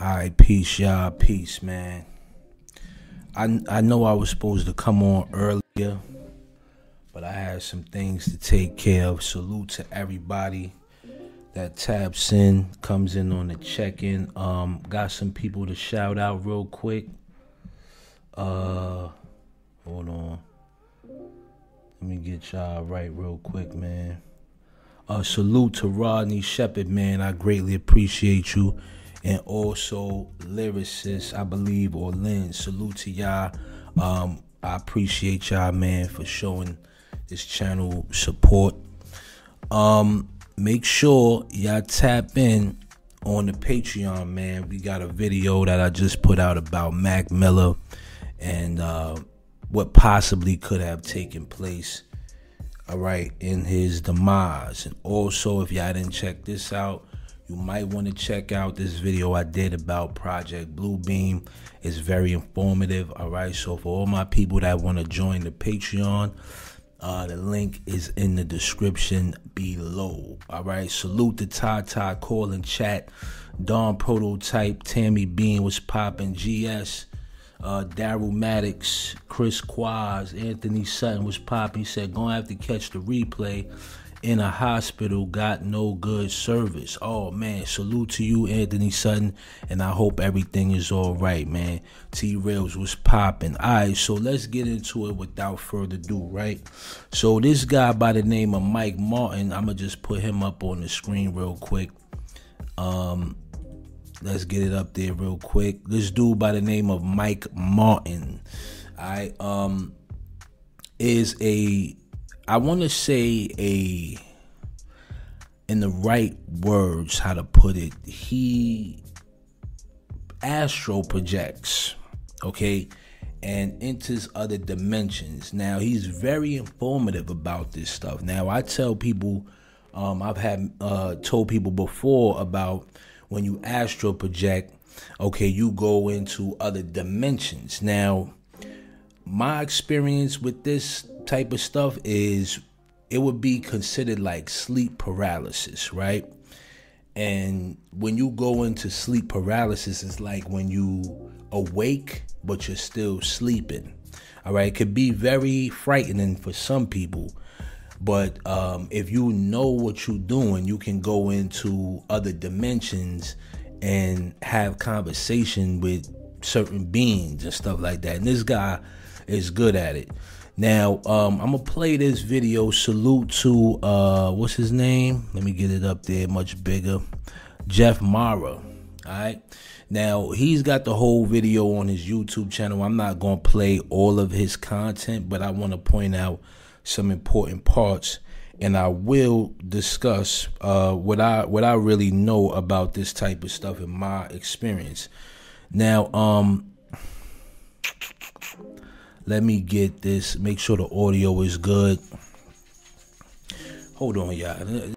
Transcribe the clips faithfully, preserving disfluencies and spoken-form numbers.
Alright, peace, y'all. Peace, man. I, I know I was supposed to come on earlier, but I had some things to take care of. Salute to everybody that taps in, comes in on the check-in. Um, got some people to shout out real quick. Uh, hold on. Let me get y'all right real quick, man. Uh, salute to Rodney Shepherd, man. I greatly appreciate you. And also Lyricist, I believe, or Lynn. Salute to y'all. Um, I appreciate y'all, man, for showing this channel support. Um, make sure y'all tap in on the Patreon, man. We got a video that I just put out about Mac Miller and uh, what possibly could have taken place, all right, in his demise. And also, if y'all didn't check this out, you might want to check out this video I did about Project Bluebeam. It's very informative, all right? So for all my people that want to join the Patreon, uh, the link is in the description below, all right? Salute to Tata, Call and Chat, Dawn Prototype, Tammy Bean was popping, G S, uh, Daryl Maddox, Chris Quaz, Anthony Sutton was popping. He said, gonna have to catch the replay. In a hospital, got no good service. Oh man, salute to you, Anthony Sutton, and I hope everything is all right, man. T Rails was popping. All right, so let's get into it without further ado, right? So this guy by the name of Mike Martin, I'm gonna just put him up on the screen real quick. Um, let's get it up there real quick. This dude by the name of Mike Martin, all right, um, is a I want to say a, in the right words, how to put it, he astral projects, okay, and enters other dimensions. Now, he's very informative about this stuff. Now, I tell people, um, I've had uh, told people before about when you astral project, okay, you go into other dimensions. Now, my experience with this type of stuff is it would be considered like sleep paralysis, right? And when you go into sleep paralysis, it's like when you awake but you're still sleeping, all right? It could be very frightening for some people, but um if you know what you're doing, you can go into other dimensions and have conversation with certain beings and stuff like that. And this guy is good at it. Now, um, I'm going to play this video. Salute to, uh, what's his name? Let me get it up there much bigger. Jeff Mara. All right. Now, he's got the whole video on his YouTube channel. I'm not going to play all of his content, but I want to point out some important parts. And I will discuss uh, what I what I really know about this type of stuff in my experience. Now, um... let me get this, make sure the audio is good. Hold on, y'all.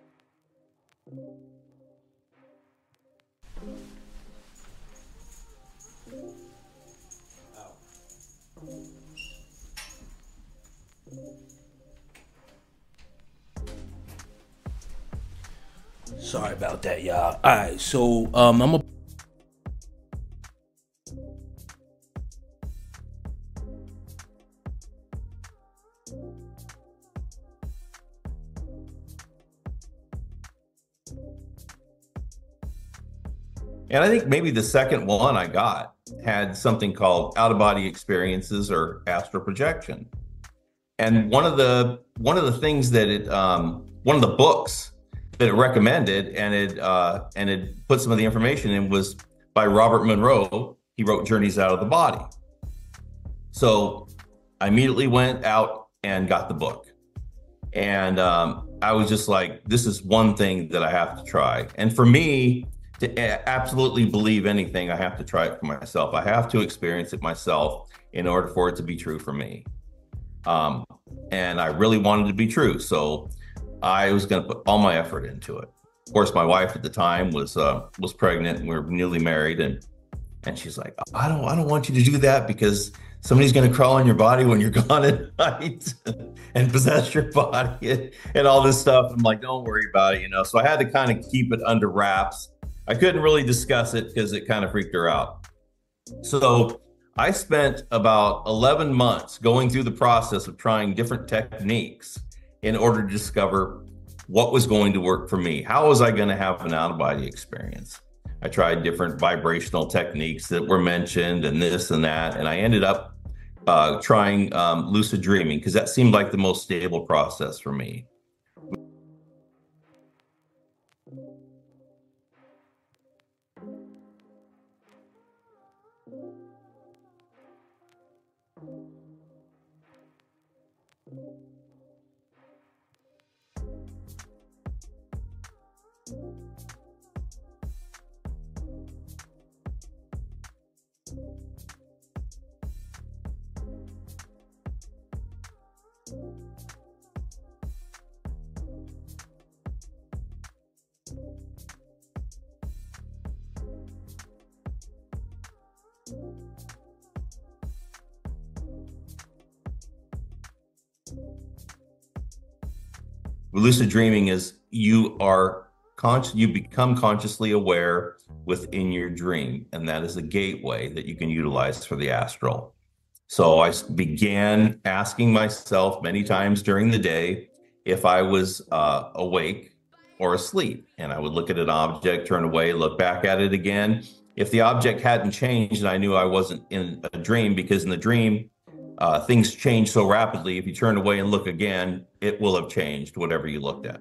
Sorry about that, y'all. All right, so um, I'm gonna And I think maybe the second one I got had something called out-of-body experiences or astral projection. And one of the one of the things that it um, one of the books that it recommended and it uh, and it put some of the information in was by Robert Monroe. He wrote Journeys Out of the Body. So I immediately went out and got the book. And um, I was just like, this is one thing that I have to try. And for me, to absolutely believe anything, I have to try it for myself. I have to experience it myself in order for it to be true for me. Um, and I really wanted it to be true. So I was going to put all my effort into it. Of course, my wife at the time was uh, was pregnant and we were newly married. And and she's like, I don't, I don't want you to do that because somebody's going to crawl in your body when you're gone at night and possess your body and, and all this stuff. I'm like, don't worry about it, you know? So I had to kind of keep it under wraps. I couldn't really discuss it because it kind of freaked her out. So I spent about eleven months going through the process of trying different techniques in order to discover what was going to work for me. How was I going to have an out of body experience? I tried different vibrational techniques that were mentioned and this and that. And I ended up uh, trying um, lucid dreaming because that seemed like the most stable process for me. Lucid dreaming is you are conscious, you become consciously aware within your dream, and that is a gateway that you can utilize for the astral. So I began asking myself many times during the day if I was uh, awake or asleep, and I would look at an object, turn away, look back at it again. If the object hadn't changed, and I knew I wasn't in a dream, because in the dream, uh, things change so rapidly. If you turn away and look again, it will have changed whatever you looked at.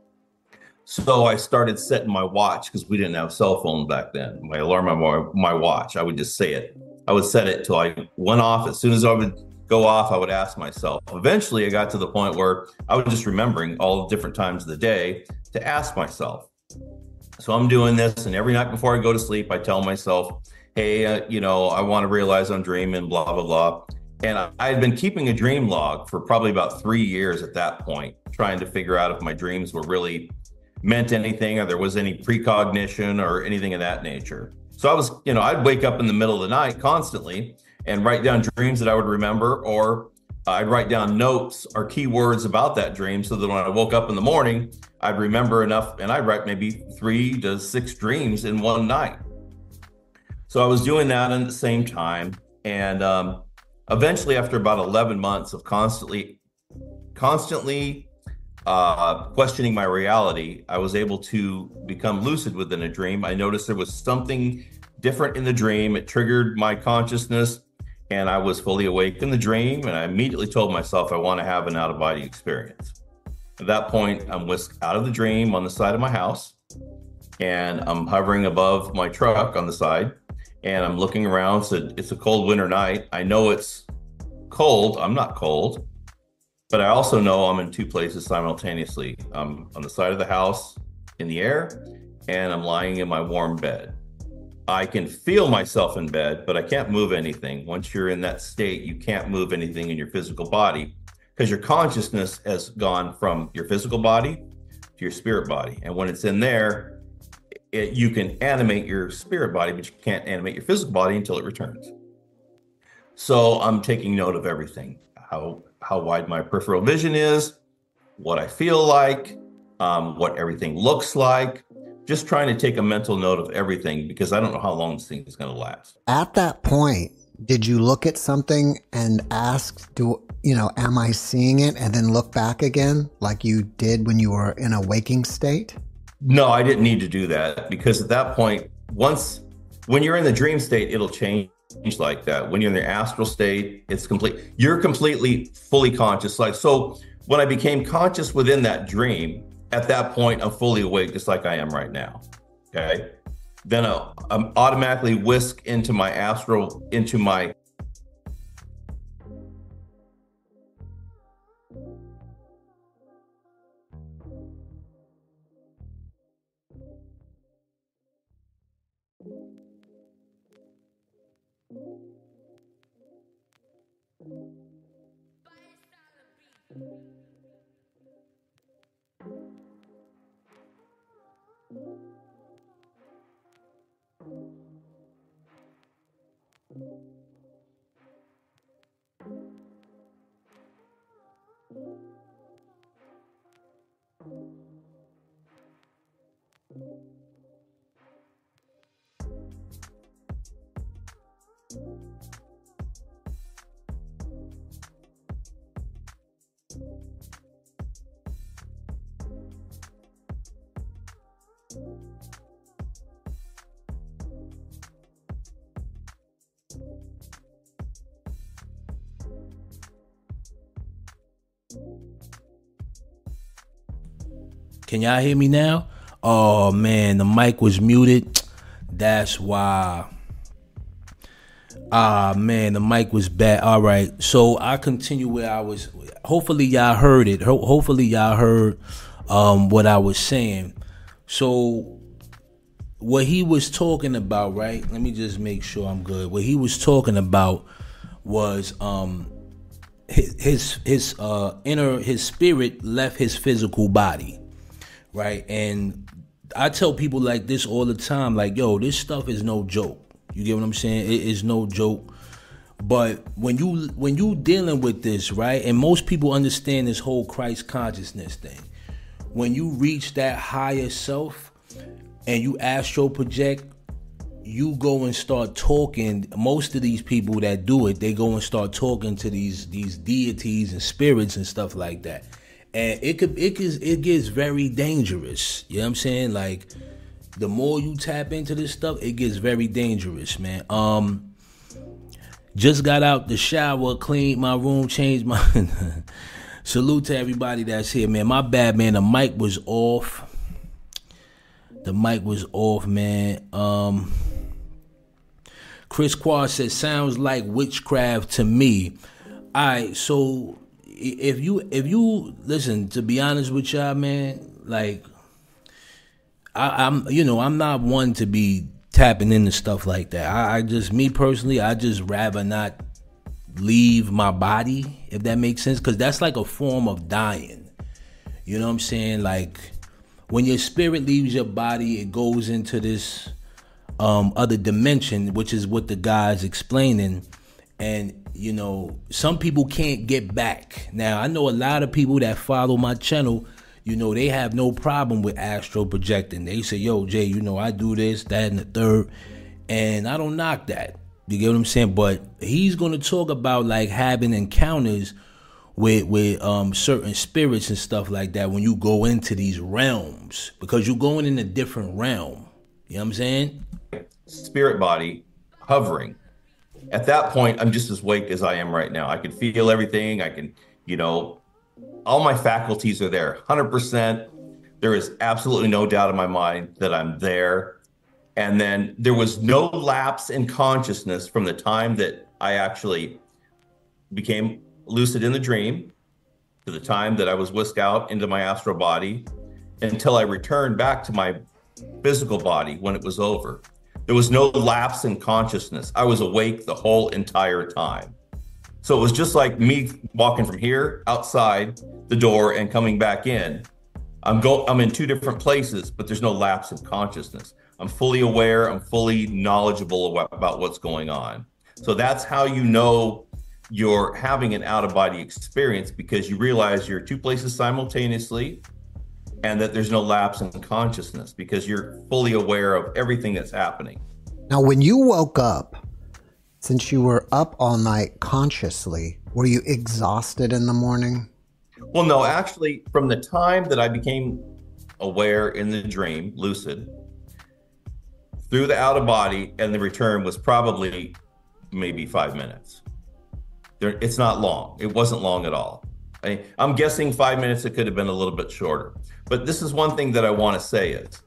So I started setting my watch, because we didn't have cell phones back then. My alarm on my, my watch, I would just say it. I would set it till I went off. As soon as I would go off, I would ask myself. Eventually, I got to the point where I was just remembering all the different times of the day to ask myself. So I'm doing this, and every night before I go to sleep, I tell myself, hey, uh, you know, I want to realize I'm dreaming, blah, blah, blah. And I had been keeping a dream log for probably about three years at that point, trying to figure out if my dreams were really meant anything, or there was any precognition or anything of that nature. So I was, you know, I'd wake up in the middle of the night constantly and write down dreams that I would remember, or I'd write down notes or keywords about that dream so that when I woke up in the morning, I'd remember enough, and I'd write maybe three to six dreams in one night. So I was doing that at the same time. And um, eventually, after about eleven months of constantly, constantly uh, questioning my reality, I was able to become lucid within a dream. I noticed there was something different in the dream. It triggered my consciousness, and I was fully awake in the dream. And I immediately told myself I want to have an out of body experience. At that point, I'm whisked out of the dream on the side of my house, and I'm hovering above my truck on the side, and I'm looking around. So it's a cold winter night. I know it's cold. I'm not cold. But I also know I'm in two places simultaneously. I'm on the side of the house in the air, and I'm lying in my warm bed. I can feel myself in bed, but I can't move anything. Once you're in that state, you can't move anything in your physical body, because your consciousness has gone from your physical body to your spirit body. And when it's in there, it, you can animate your spirit body, but you can't animate your physical body until it returns. So I'm taking note of everything. How how wide my peripheral vision is, what I feel like, um, what everything looks like, just trying to take a mental note of everything, because I don't know how long this thing is going to last. At that point, did you look at something and ask, do you know, am I seeing it, and then look back again like you did when you were in a waking state? No, I didn't need to do that, because at that point, once, when you're in the dream state, it'll change like that. When you're in the astral state, it's complete. You're completely fully conscious. Like, so when I became conscious within that dream, at that point, I'm fully awake, just like I am right now. Okay. Then I'll, I'm automatically whisked into my astral, into my Can y'all hear me now? Oh man, the mic was muted. That's why. Ah man, the mic was bad. All right, so I continue where I was. Hopefully y'all heard it. Ho- hopefully y'all heard um, what I was saying. So what he was talking about, right? Let me just make sure I'm good. What he was talking about was um, his his, his uh, inner his spirit left his physical body. Right. And I tell people like this all the time, like, yo, this stuff is no joke. You get what I'm saying? It is no joke. But when you when you dealing with this, right, and most people understand this whole Christ consciousness thing, when you reach that higher self and you astral project, you go and start talking. Most of these people that do it, they go and start talking to these these deities and spirits and stuff like that. And it could it gets it gets very dangerous. You know what I'm saying? Like the more you tap into this stuff, it gets very dangerous, man. Um just got out the shower, cleaned my room, changed my salute to everybody that's here, man. My bad, man. The mic was off. The mic was off, man. Um Chris Quad said sounds like witchcraft to me. Alright, so If you if you listen, to be honest with y'all, man, like I, I'm you know I'm not one to be tapping into stuff like that. I, I just me personally, I just rather not leave my body, if that makes sense, because that's like a form of dying. You know what I'm saying? Like when your spirit leaves your body, it goes into this um, other dimension, which is what the guy's explaining. And, you know, some people can't get back. Now, I know a lot of people that follow my channel, you know, they have no problem with astral projecting. They say, yo, Jay, you know, I do this, that, and the third. And I don't knock that. You get what I'm saying? But he's going to talk about, like, having encounters with with um, certain spirits and stuff like that when you go into these realms. Because you're going in a different realm. You know what I'm saying? Spirit body hovering. At that point, I'm just as awake as I am right now. I can feel everything. I can, you know, all my faculties are there, one hundred percent. There is absolutely no doubt in my mind that I'm there. And then there was no lapse in consciousness from the time that I actually became lucid in the dream to the time that I was whisked out into my astral body until I returned back to my physical body when it was over. There was no lapse in consciousness. I was awake the whole entire time. So it was just like me walking from here outside the door and coming back in. I'm go I'm in two different places, but there's no lapse in consciousness. I'm fully aware, I'm fully knowledgeable about what's going on. So that's how you know you're having an out-of-body experience, because you realize you're two places simultaneously and that there's no lapse in consciousness because you're fully aware of everything that's happening. Now, when you woke up, since you were up all night consciously, were you exhausted in the morning? Well, no, actually, from the time that I became aware in the dream, lucid, through the out of body and the return was probably maybe five minutes. There, it's not long. It wasn't long at all. I, I'm guessing five minutes, it could have been a little bit shorter. But this is one thing that I want to say is,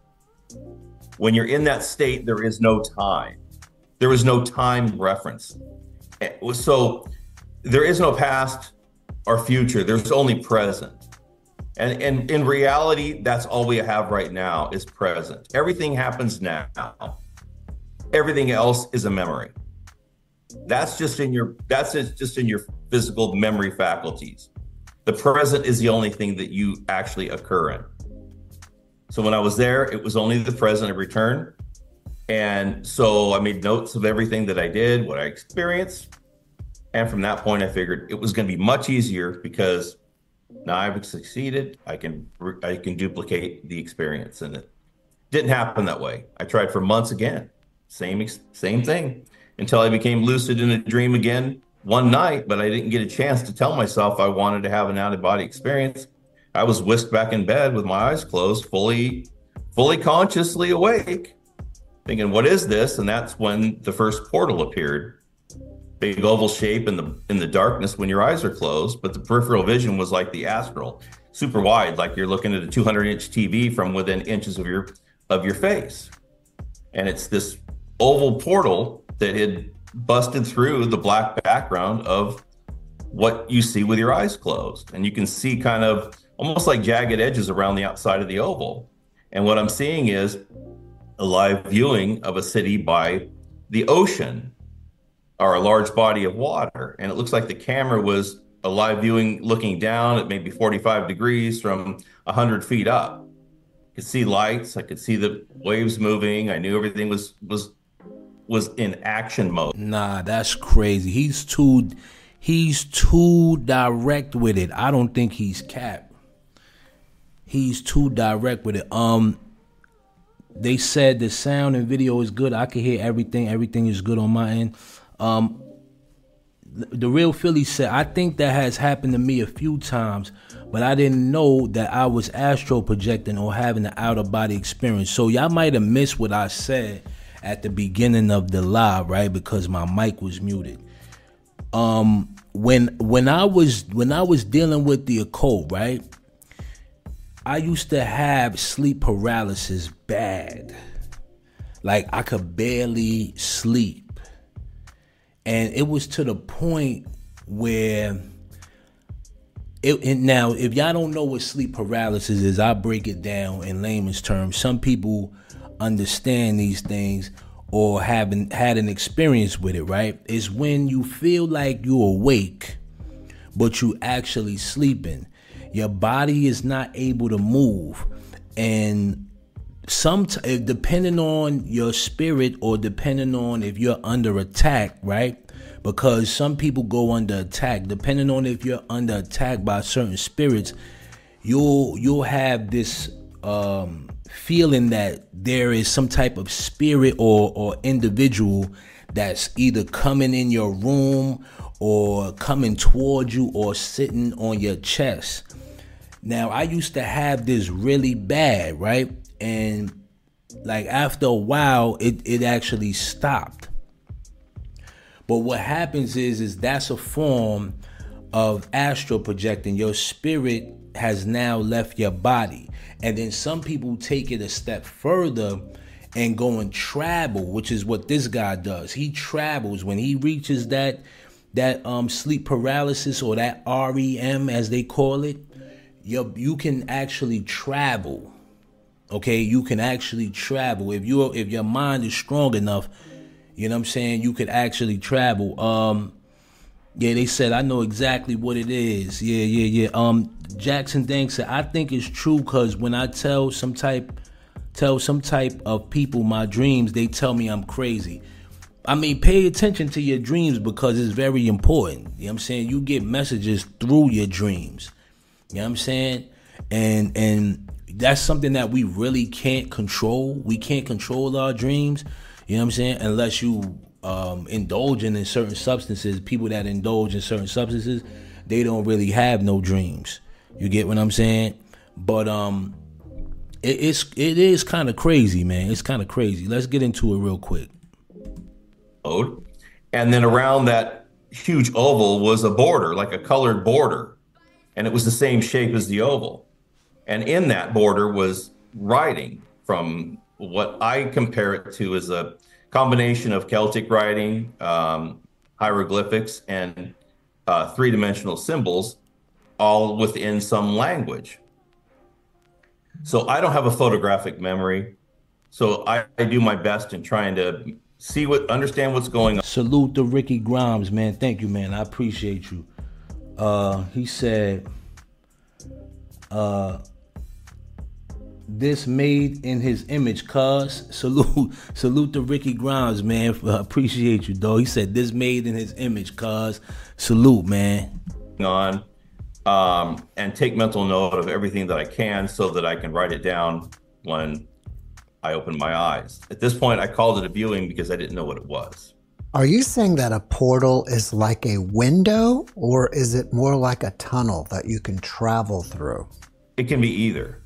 when you're in that state, there is no time. There is no time reference. So there is no past or future. There's only present. And, and in reality, that's all we have right now is present. Everything happens now. Everything else is a memory. That's just in your, that's just in your physical memory faculties. The present is the only thing that you actually occur in. So when I was there, it was only the present. I returned. And so I made notes of everything that I did, what I experienced. And from that point, I figured it was going to be much easier because now I've succeeded. I can I can duplicate the experience, and it didn't happen that way. I tried for months again, same same thing, until I became lucid in a dream again one night. But I didn't get a chance to tell myself I wanted to have an out of body experience. I was whisked back in bed with my eyes closed, fully fully consciously awake, thinking, what is this? And that's when the first portal appeared. Big oval shape in the in the darkness when your eyes are closed, but the peripheral vision was like the astral, super wide, like you're looking at a two hundred inch T V from within inches of your of your face. And it's this oval portal that had busted through the black background of what you see with your eyes closed. And you can see kind of almost like jagged edges around the outside of the oval. And what I'm seeing is a live viewing of a city by the ocean, or a large body of water. And it looks like the camera was a live viewing looking down at maybe forty-five degrees from one hundred feet up. I could see lights, I could see the waves moving. I knew everything was was was in action mode. Nah, that's crazy. He's too he's too direct with it. I don't think he's cap. He's too direct with it. Um they said the sound and video is good. I can hear everything. Everything is good on my end. Um, the Real Philly said, I think that has happened to me a few times, but I didn't know that I was astral projecting or having an out of body experience. So y'all might have missed what I said at the beginning of the live, right? Because my mic was muted. Um, when when I was when I was dealing with the occult, right? I used to have sleep paralysis bad. Like I could barely sleep. And it was to the point where, it, and now if y'all don't know what sleep paralysis is, I'll break it down in layman's terms. Some people understand these things or haven't had an experience with it, right? It's when you feel like you're awake, but you actually sleeping. Your body is not able to move. And some t- depending on your spirit or depending on if you're under attack, right? Because some people go under attack. Depending on if you're under attack by certain spirits, you'll you'll have this um, feeling that there is some type of spirit or or individual that's either coming in your room or coming towards you or sitting on your chest. Now, I used to have this really bad, right? And like after a while, it, it actually stopped. But what happens is, is that's a form of astral projecting. Your spirit has now left your body. And then some people take it a step further and go and travel, which is what this guy does. He travels when he reaches that that um sleep paralysis or that R E M as they call it. You you can actually travel. Okay, you can actually travel if you if your mind is strong enough. You know what I'm saying? You could actually travel. Um, yeah, they said I know exactly what it is. Yeah, yeah, yeah. Um, Jackson Dank said I think it's true because when I tell some type tell some type of people my dreams, they tell me I'm crazy. I mean, pay attention to your dreams because it's very important. You know what I'm saying? You get messages through your dreams. You know what I'm saying? And and that's something that we really can't control. We can't control our dreams. You know what I'm saying? Unless you um, indulging in certain substances. People that indulge in certain substances, they don't really have no dreams. You get what I'm saying? But um, it, it's it is kind of crazy, man. It's kind of crazy. Let's get into it real quick. And then around that huge oval was a border, like a colored border, and it was the same shape as the oval. And in that border was writing from what I compare it to as a combination of Celtic writing, um, hieroglyphics, and uh, three-dimensional symbols, all within some language. So I don't have a photographic memory. So I, I do my best in trying to see what, understand what's going on. Salute to Ricky Grimes, man. Thank you, man. I appreciate you. Uh, he said, uh, this made in his image, cuz. Salute, salute to Ricky Grimes, man. I appreciate you, though. He said, this made in his image, cuz. Salute, man. On, um, and take mental note of everything that I can so that I can write it down when I opened my eyes. At this point, I called it a viewing because I didn't know what it was. Are you saying that a portal is like a window, or is it more like a tunnel that you can travel through? It can be either.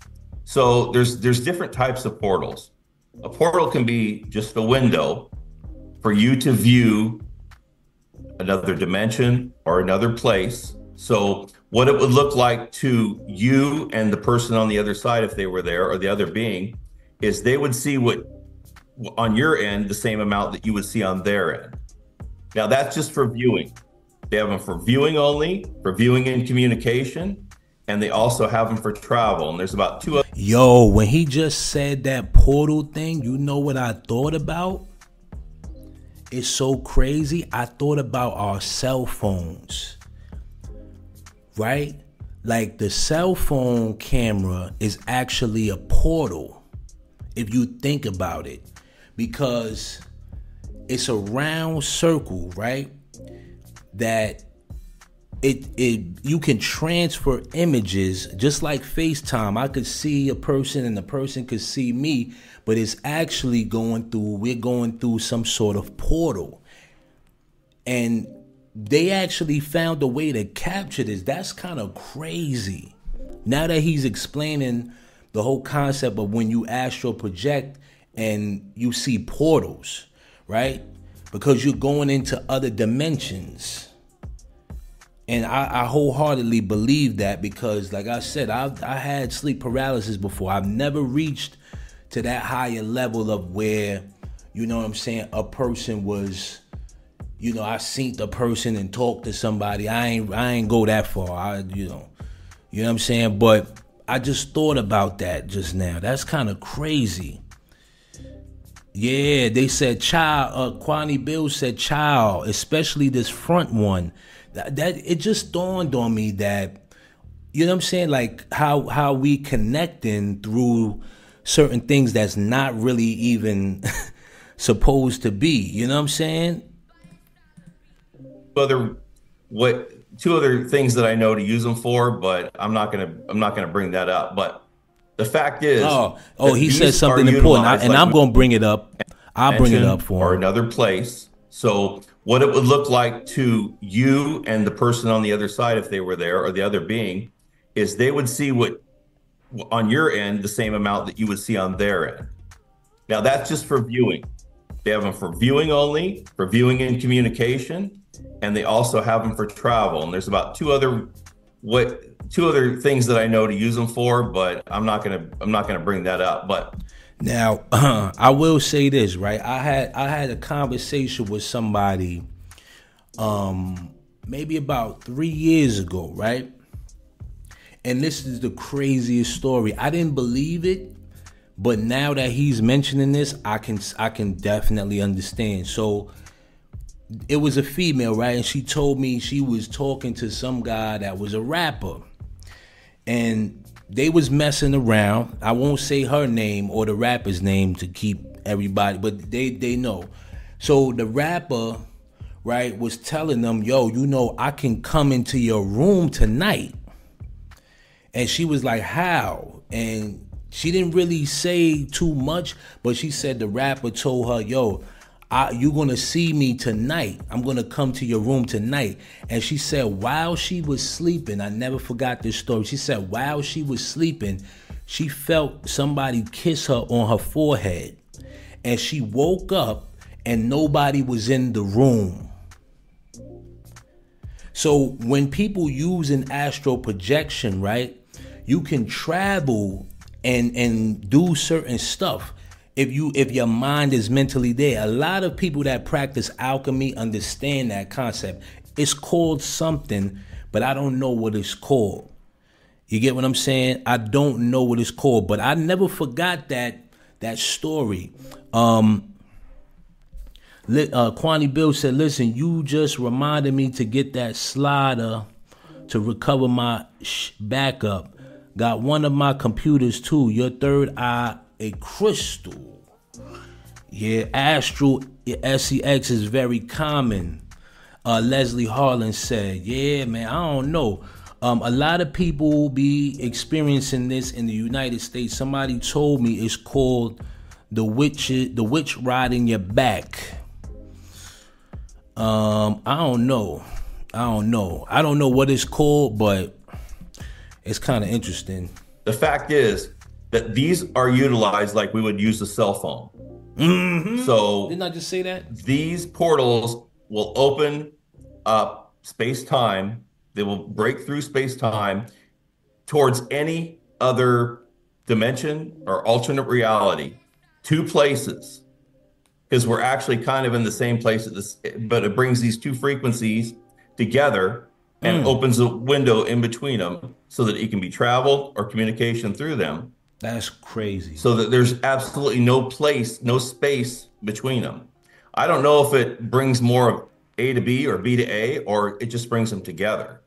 So there's there's different types of portals. A portal can be just a window for you to view another dimension or another place. So what it would look like to you and the person on the other side, if they were there, or the other being, is they would see what on your end the same amount that you would see on their end. Now that's just for viewing. They have them for viewing only, for viewing and communication, and they also have them for travel. And there's about two other. Yo, when he just said that portal thing, you know what I thought about? It's so crazy. I thought about our cell phones, right? Like the cell phone camera is actually a portal, if you think about it, because it's a round circle, right? That it it you can transfer images just like FaceTime. I could see a person and the person could see me, but it's actually going through, we're going through some sort of portal. And they actually found a way to capture this. That's kind of crazy. Now that he's explaining the whole concept of when you astral project and you see portals, right? Because you're going into other dimensions. And I, I wholeheartedly believe that because, like I said, I've, I had sleep paralysis before. I've never reached to that higher level of where, you know what I'm saying, a person was, you know, I seen the person and talked to somebody. I ain't I ain't go that far. I, you know, you know what I'm saying? But I just thought about that just now. That's kind of crazy. Yeah, they said child, uh, Kwani Bill said child, especially this front one. That, that it just dawned on me that, you know what I'm saying, like how how we connecting through certain things that's not really even supposed to be. You know what I'm saying? Other what two other things that I know to use them for, but I'm not gonna I'm not gonna bring that up. But the fact is, oh, oh, he said something important, I, and like I'm gonna bring it up. I'll bring it up for or him. another place. So what it would look like to you and the person on the other side, if they were there, or the other being, is they would see what on your end the same amount that you would see on their end. Now that's just for viewing. They have them for viewing only, for viewing and communication, and they also have them for travel. And there's about two other what two other things that I know to use them for, but I'm not gonna I'm not gonna bring that up. But now, uh, I will say this, right? I had I had a conversation with somebody um, maybe about three years ago, right? And this is the craziest story. I didn't believe it, but now that he's mentioning this, I can I can definitely understand. So it was a female, right? And she told me she was talking to some guy that was a rapper. And they was messing around. I won't say her name or the rapper's name to keep everybody, but they, they know. So the rapper, right, was telling them, yo, you know, I can come into your room tonight. And she was like, how? And she didn't really say too much, but she said the rapper told her, yo, I, you're going to see me tonight. I'm going to come to your room tonight. And she said while she was sleeping, I never forgot this story. She said while she was sleeping, she felt somebody kiss her on her forehead. And she woke up and nobody was in the room. So when people use an astral projection, right, you can travel and, and do certain stuff. If you if your mind is mentally there. A lot of people that practice alchemy understand that concept. It's called something, but I don't know what it's called. You get what I'm saying? I don't know what it's called, but I never forgot that that story. Um, uh, Kwani Bill said, listen, you just reminded me to get that slider to recover my sh- backup. Got one of my computers too. Your third eye, a crystal. Yeah, astral S E X is very common. Uh, Leslie Harlan said, yeah, man, I don't know. Um, a lot of people be experiencing this in the United States. Somebody told me it's called the witch, the witch riding your back. Um, I don't know. I don't know. I don't know what it's called, but it's kind of interesting. the fact is, that these are utilized like we would use a cell phone. Mm-hmm. So didn't I just say that? These portals will open up space-time. They will break through space-time towards any other dimension or alternate reality, two places, because we're actually kind of in the same place at this, but it brings these two frequencies together and mm. opens a window in between them so that it can be traveled or communication through them. That's crazy. So that there's absolutely no place, no space between them. I don't know if it brings more of A to B or B to A, or it just brings them together.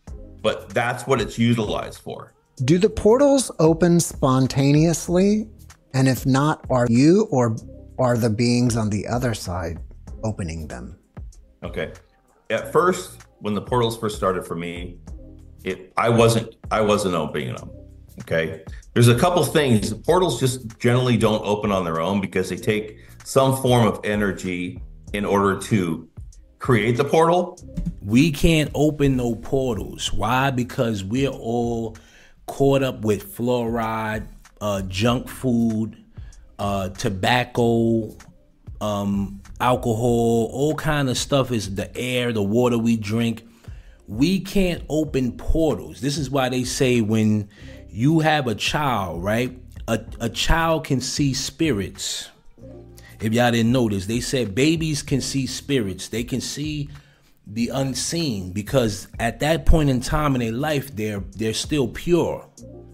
But that's what it's utilized for. Do the portals open spontaneously? And if not, are you or are the beings on the other side opening them? Okay. At first, when the portals first started for me, it I wasn't I wasn't opening them. Okay. There's a couple things. Portals just generally don't open on their own because they take some form of energy in order to create the portal. We can't open no portals. Why? Because we're all caught up with fluoride, uh, junk food, uh, tobacco, um, alcohol, all kind of stuff is the air, the water we drink. We can't open portals. This is why they say when you have a child, right? A, a child can see spirits. If y'all didn't notice, they said babies can see spirits. They can see the unseen because at that point in time in their life, they're they're still pure,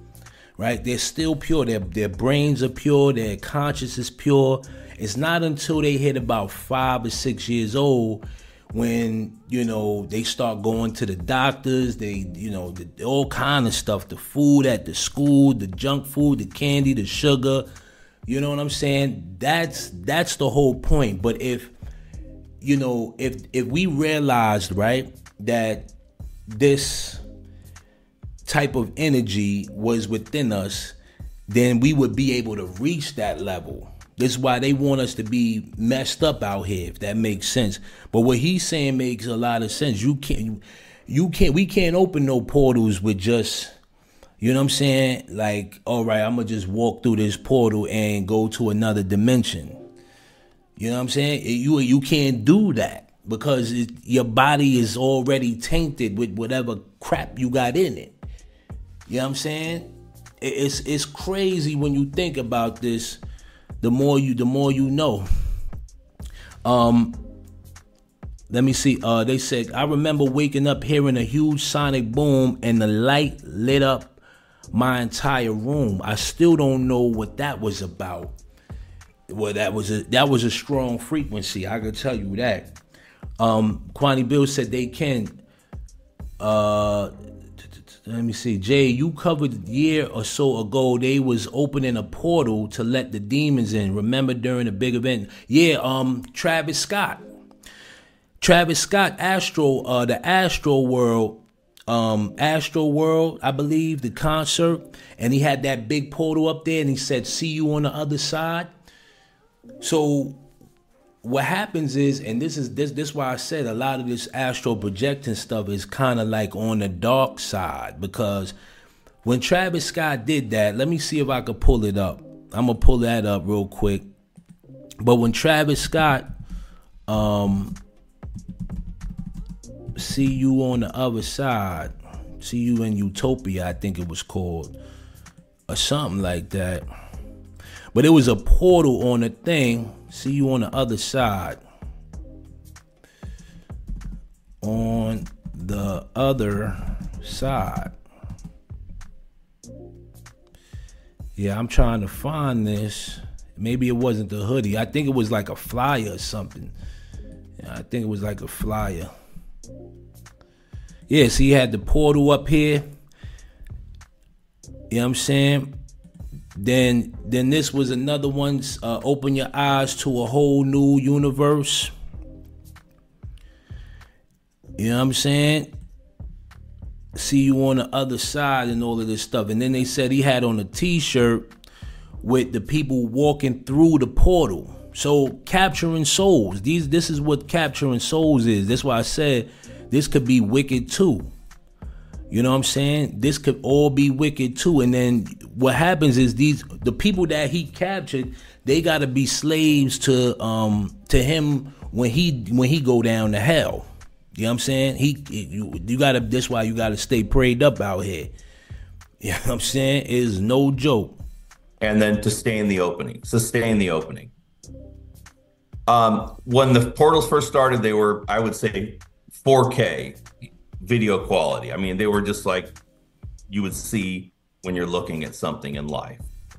right? They're still pure. Their their brains are pure. Their conscience is pure. It's not until they hit about five or six years old when, you know, they start going to the doctors, they, you know, the, all kind of stuff, the food at the school, the junk food, the candy, the sugar, you know what I'm saying? That's that's the whole point. But if, you know, if if we realized, right, that this type of energy was within us, then we would be able to reach that level. This is why they want us to be messed up out here, if that makes sense. But what he's saying makes a lot of sense. You can't, you can't, we can't open no portals with just, you know what I'm saying? Like, all right, I'm gonna just walk through this portal and go to another dimension. You know what I'm saying? You you can't do that because it, your body is already tainted with whatever crap you got in it. You know what I'm saying? It, it's it's crazy when you think about this. The more you, the more you know. Um, let me see. Uh, they said, I remember waking up hearing a huge sonic boom and the light lit up my entire room. I still don't know what that was about. Well, that was a that was a strong frequency. I can tell you that. Um, Kwani Bill said they can. Uh, Let me see. Jay, you covered a year or so ago, they was opening a portal to let the demons in. Remember during a big event? Yeah, um, Travis Scott. Travis Scott, Astro, uh, the Astro World, um, Astro World, I believe, the concert. And he had that big portal up there and he said, see you on the other side. So what happens is, and this is this this is why I said a lot of this astral projecting stuff is kind of like on the dark side, because when Travis Scott did that, let me see if I could pull it up. I'm gonna pull that up real quick. But when Travis Scott, um, see you on the other side, see you in Utopia, I think it was called, or something like that. But it was a portal on the thing. See you on the other side. On the other side. Yeah, I'm trying to find this. Maybe it wasn't the hoodie. I think it was like a flyer or something. Yeah, I think it was like a flyer. Yeah, see, he had the portal up here. You know what I'm saying? Then then this was another one, uh, open your eyes to a whole new universe. You know what I'm saying? See you on the other side and all of this stuff. And then they said he had on a t-shirt with the people walking through the portal. So capturing souls. These this is what capturing souls is. That's why I said this could be wicked too. You know what I'm saying? This could all be wicked too. And then what happens is these the people that he captured, they gotta be slaves to um to him when he when he go down to hell. You know what I'm saying? He you, you gotta that's why you gotta stay prayed up out here. You know what I'm saying? It is no joke. And then to stay in the opening, sustain the opening. Um, when the portals first started, they were, I would say, four K video quality. I mean, they were just like you would see when you're looking at something in life.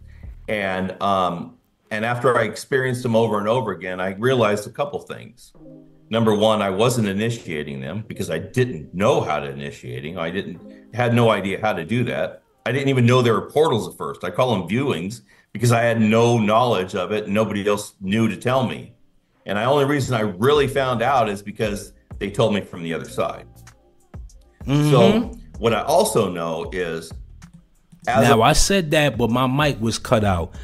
And um, and after I experienced them over and over again, I realized a couple things. Number one, I wasn't initiating them because I didn't know how to initiating. I didn't had no idea how to do that. I didn't even know there were portals at first. I call them viewings because I had no knowledge of it and nobody else knew to tell me. And the only reason I really found out is because they told me from the other side. Mm-hmm. So what I also know is as now a- I said that, but my mic was cut out.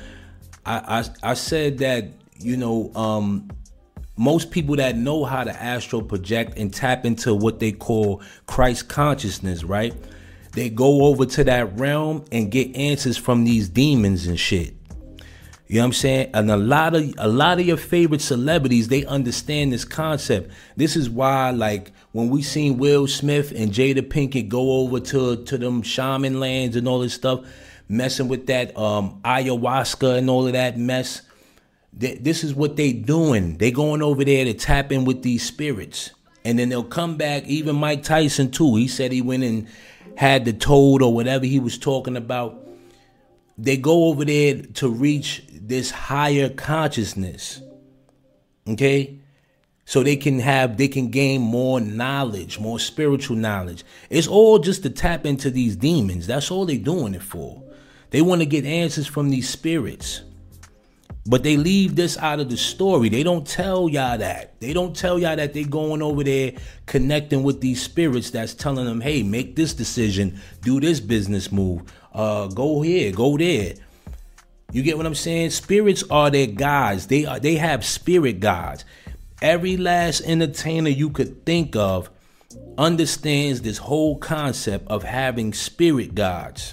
I I, I said that, you know, um, most people that know how to astral project and tap into what they call Christ consciousness, right? They go over to that realm and get answers from these demons and shit. You know what I'm saying? And a lot of a lot of your favorite celebrities, they understand this concept. This is why, like, when we seen Will Smith and Jada Pinkett go over to, to them shaman lands and all this stuff, messing with that um, ayahuasca and all of that mess, th- this is what they doing. They going over there to tap in with these spirits. And then they'll come back. Even Mike Tyson, too. He said he went and had the toad or whatever he was talking about. They go over there to reach this higher consciousness, okay? So they can have, they can gain more knowledge, more spiritual knowledge. It's all just to tap into these demons. That's all they doing it for. They want to get answers from these spirits. But they leave this out of the story. They don't tell y'all that. They don't tell y'all that they going over there connecting with these spirits that's telling them, hey, make this decision, do this business move, uh, go here, go there. You get what I'm saying? Spirits are their gods. They are. They have spirit gods. Every last entertainer you could think of understands this whole concept of having spirit gods.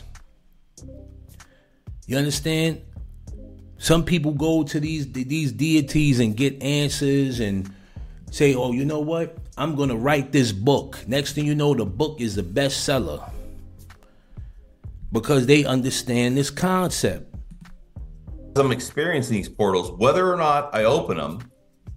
You understand? Some people go to these these deities and get answers and say, oh, you know what? I'm going to write this book. Next thing you know, the book is the bestseller. Because they understand this concept. I'm experiencing these portals, whether or not I open them,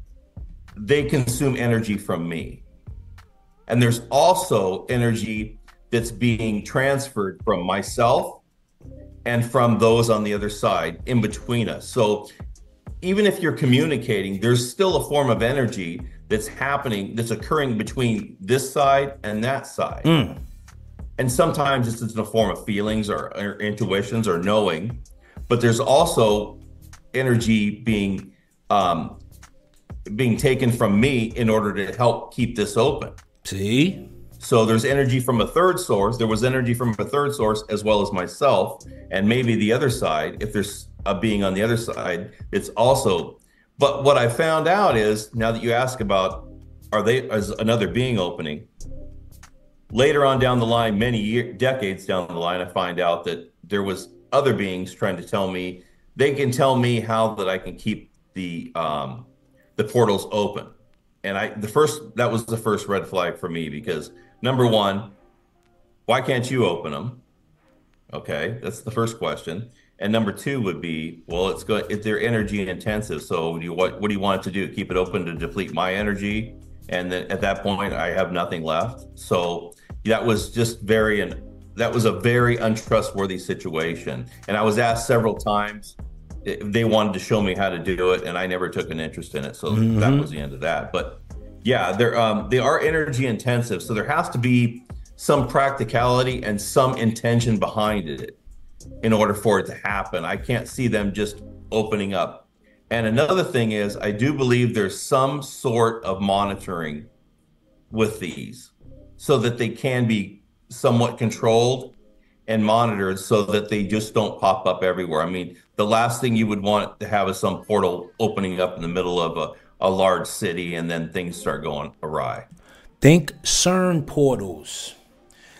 they consume energy from me. And there's also energy that's being transferred from myself and from those on the other side in between us. So even if you're communicating, there's still a form of energy that's happening, that's occurring between this side and that side. Mm. And sometimes it's in the form of feelings or, or intuitions or knowing. But there's also energy being um, being taken from me in order to help keep this open. See? So there's energy from a third source. There was energy from a third source as well as myself, and maybe the other side. If there's a being on the other side, it's also. But what I found out is, now that you ask about, are they as another being opening? Later on down the line, many years, decades down the line, I find out that there was other beings trying to tell me, they can tell me how that I can keep the um, the portals open. And I, the first, that was the first red flag for me, because number one, why can't you open them? Okay, that's the first question. And number two would be, well, it's good if they're energy intensive. So do you, what what do you want it to do? Keep it open to deplete my energy, and then at that point I have nothing left. So that was just very and that was a very untrustworthy situation. And I was asked several times if they wanted to show me how to do it, and I never took an interest in it. So mm-hmm. that was the end of that. But yeah, they're um, they are energy intensive. So there has to be some practicality and some intention behind it in order for it to happen. I can't see them just opening up. And another thing is, I do believe there's some sort of monitoring with these so that they can be somewhat controlled and monitored so that they just don't pop up everywhere. I mean, the last thing you would want to have is some portal opening up in the middle of a, a large city and then things start going awry. Think CERN portals.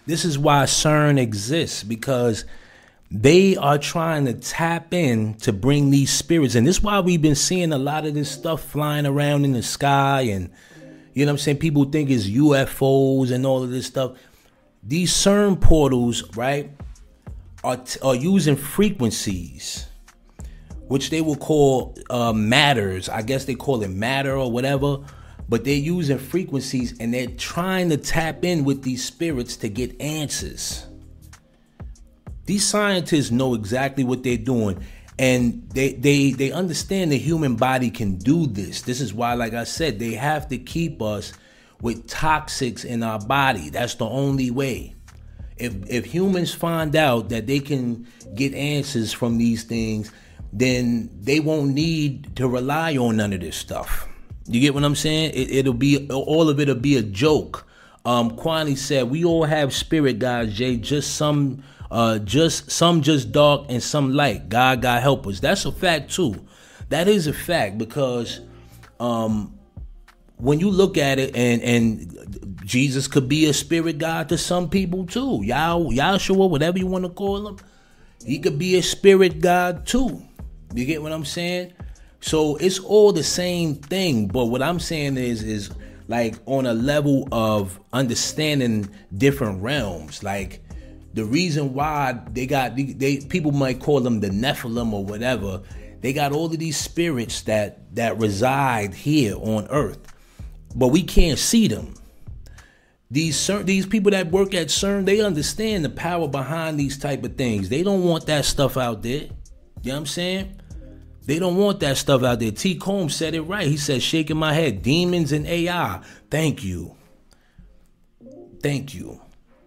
This is why CERN exists, because they are trying to tap in to bring these spirits. And this is why we've been seeing a lot of this stuff flying around in the sky. And, you know what I'm saying? People think it's U F Os and all of this stuff. These CERN portals, right, are, t- are using frequencies, which they will call uh, matters. I guess they call it matter or whatever. But they're using frequencies and they're trying to tap in with these spirits to get answers. These scientists know exactly what they're doing, and they they they understand the human body can do this. This is why, like I said, they have to keep us with toxics in our body. That's the only way. If if humans find out that they can get answers from these things, then they won't need to rely on none of this stuff. You get what I'm saying? It, it'll be all of it'll be a joke. Um, Kwani said we all have spirit guides, Jay. Just some. Uh, just some just dark and some light. God, God help us. That's a fact too. That is a fact, because um, when you look at it, and and Jesus could be a spirit God to some people too. Yah, Yahshua, whatever you want to call him, he could be a spirit God too. You get what I'm saying? So it's all the same thing. But what I'm saying is, is like on a level of understanding different realms, like. The reason why they got, they, they people might call them the Nephilim or whatever, they got all of these spirits that that reside here on earth, but we can't see them. These these people that work at CERN, they understand the power behind these type of things. They don't want that stuff out there. You know what I'm saying? They don't want that stuff out there. T. Combs said it right. He said, shaking my head, demons and A I. Thank you. Thank you.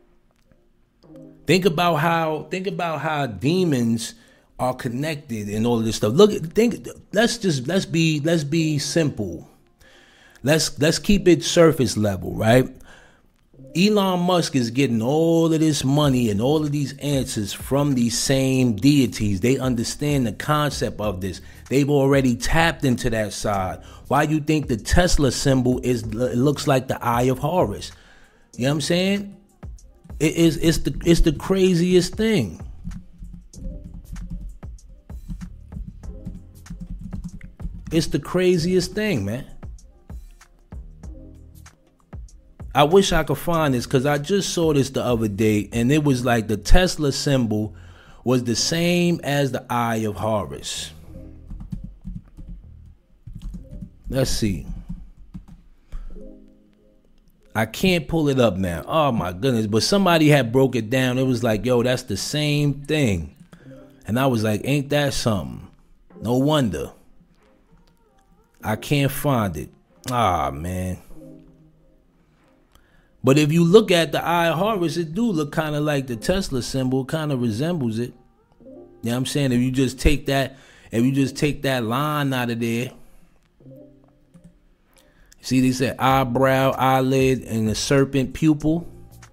Think about how think about how demons are connected and all of this stuff. Look, think. Let's just let's be let's be simple. Let's let's keep it surface level, right? Elon Musk is getting all of this money and all of these answers from these same deities. They understand the concept of this. They've already tapped into that side. Why you think the Tesla symbol is? It looks like the Eye of Horus. You know what I'm saying? It is it's the it's the craziest thing. It's the craziest thing, man. I wish I could find this, because I just saw this the other day, and it was like the Tesla symbol was the same as the Eye of Horus. Let's see. I can't pull it up now. Oh my goodness. But somebody had broke it down. It was like, yo, that's the same thing. And I was like, ain't that something? No wonder. I can't find it. Ah, man. But if you look at the Eye of Horus, it do look kind of like the Tesla symbol, kind of resembles it. You know what I'm saying? If you just take that, if you just take that line out of there. See, they said eyebrow, eyelid, and the serpent pupil.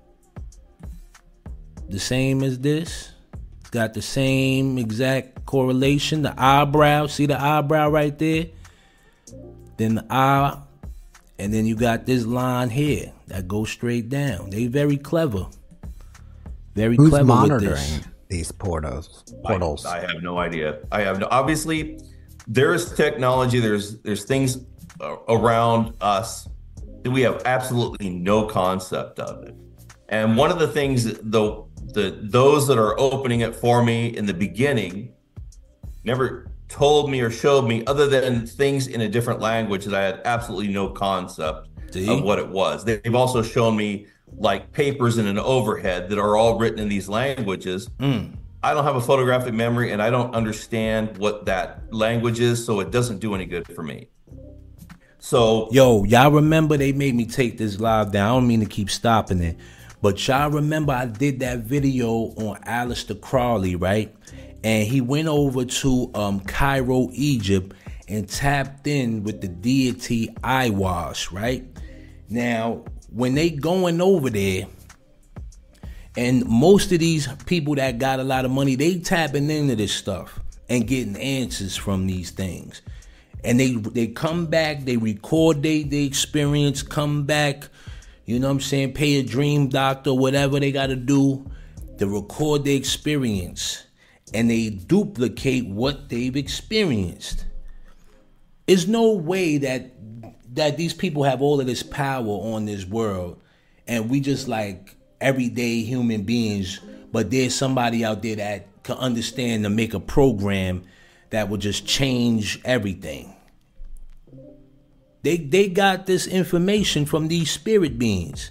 The same as this. It's got the same exact correlation. The eyebrow, see the eyebrow right there? Then the eye, and then you got this line here that goes straight down. They very clever. Very Who's clever monitoring with this. These portals? Portals. I, I have no idea. I have no. Obviously, there's technology. There's there's things around us that we have absolutely no concept of it. And one of the things that the the those that are opening it for me in the beginning never told me or showed me, other than things in a different language that I had absolutely no concept See? of what it was. They've also shown me like papers in an overhead that are all written in these languages. Mm. I don't have a photographic memory, and I don't understand what that language is, so it doesn't do any good for me. So, yo, y'all remember they made me take this live down. I don't mean to keep stopping it, but y'all remember I did that video on Aleister Crowley, right? And he went over to um, Cairo, Egypt, and tapped in with the deity Aiwash, right? Now, when they going over there, and most of these people that got a lot of money, they tapping into this stuff and getting answers from these things. And they they come back, they record they, they experience, come back, You know what I'm saying? Pay a dream doctor, whatever they got to do to record their experience. And they duplicate what they've experienced. There's no way that that these people have all of this power on this world and we just like everyday human beings, but there's somebody out there that can understand to make a program that will just change everything. They they got this information from these spirit beings.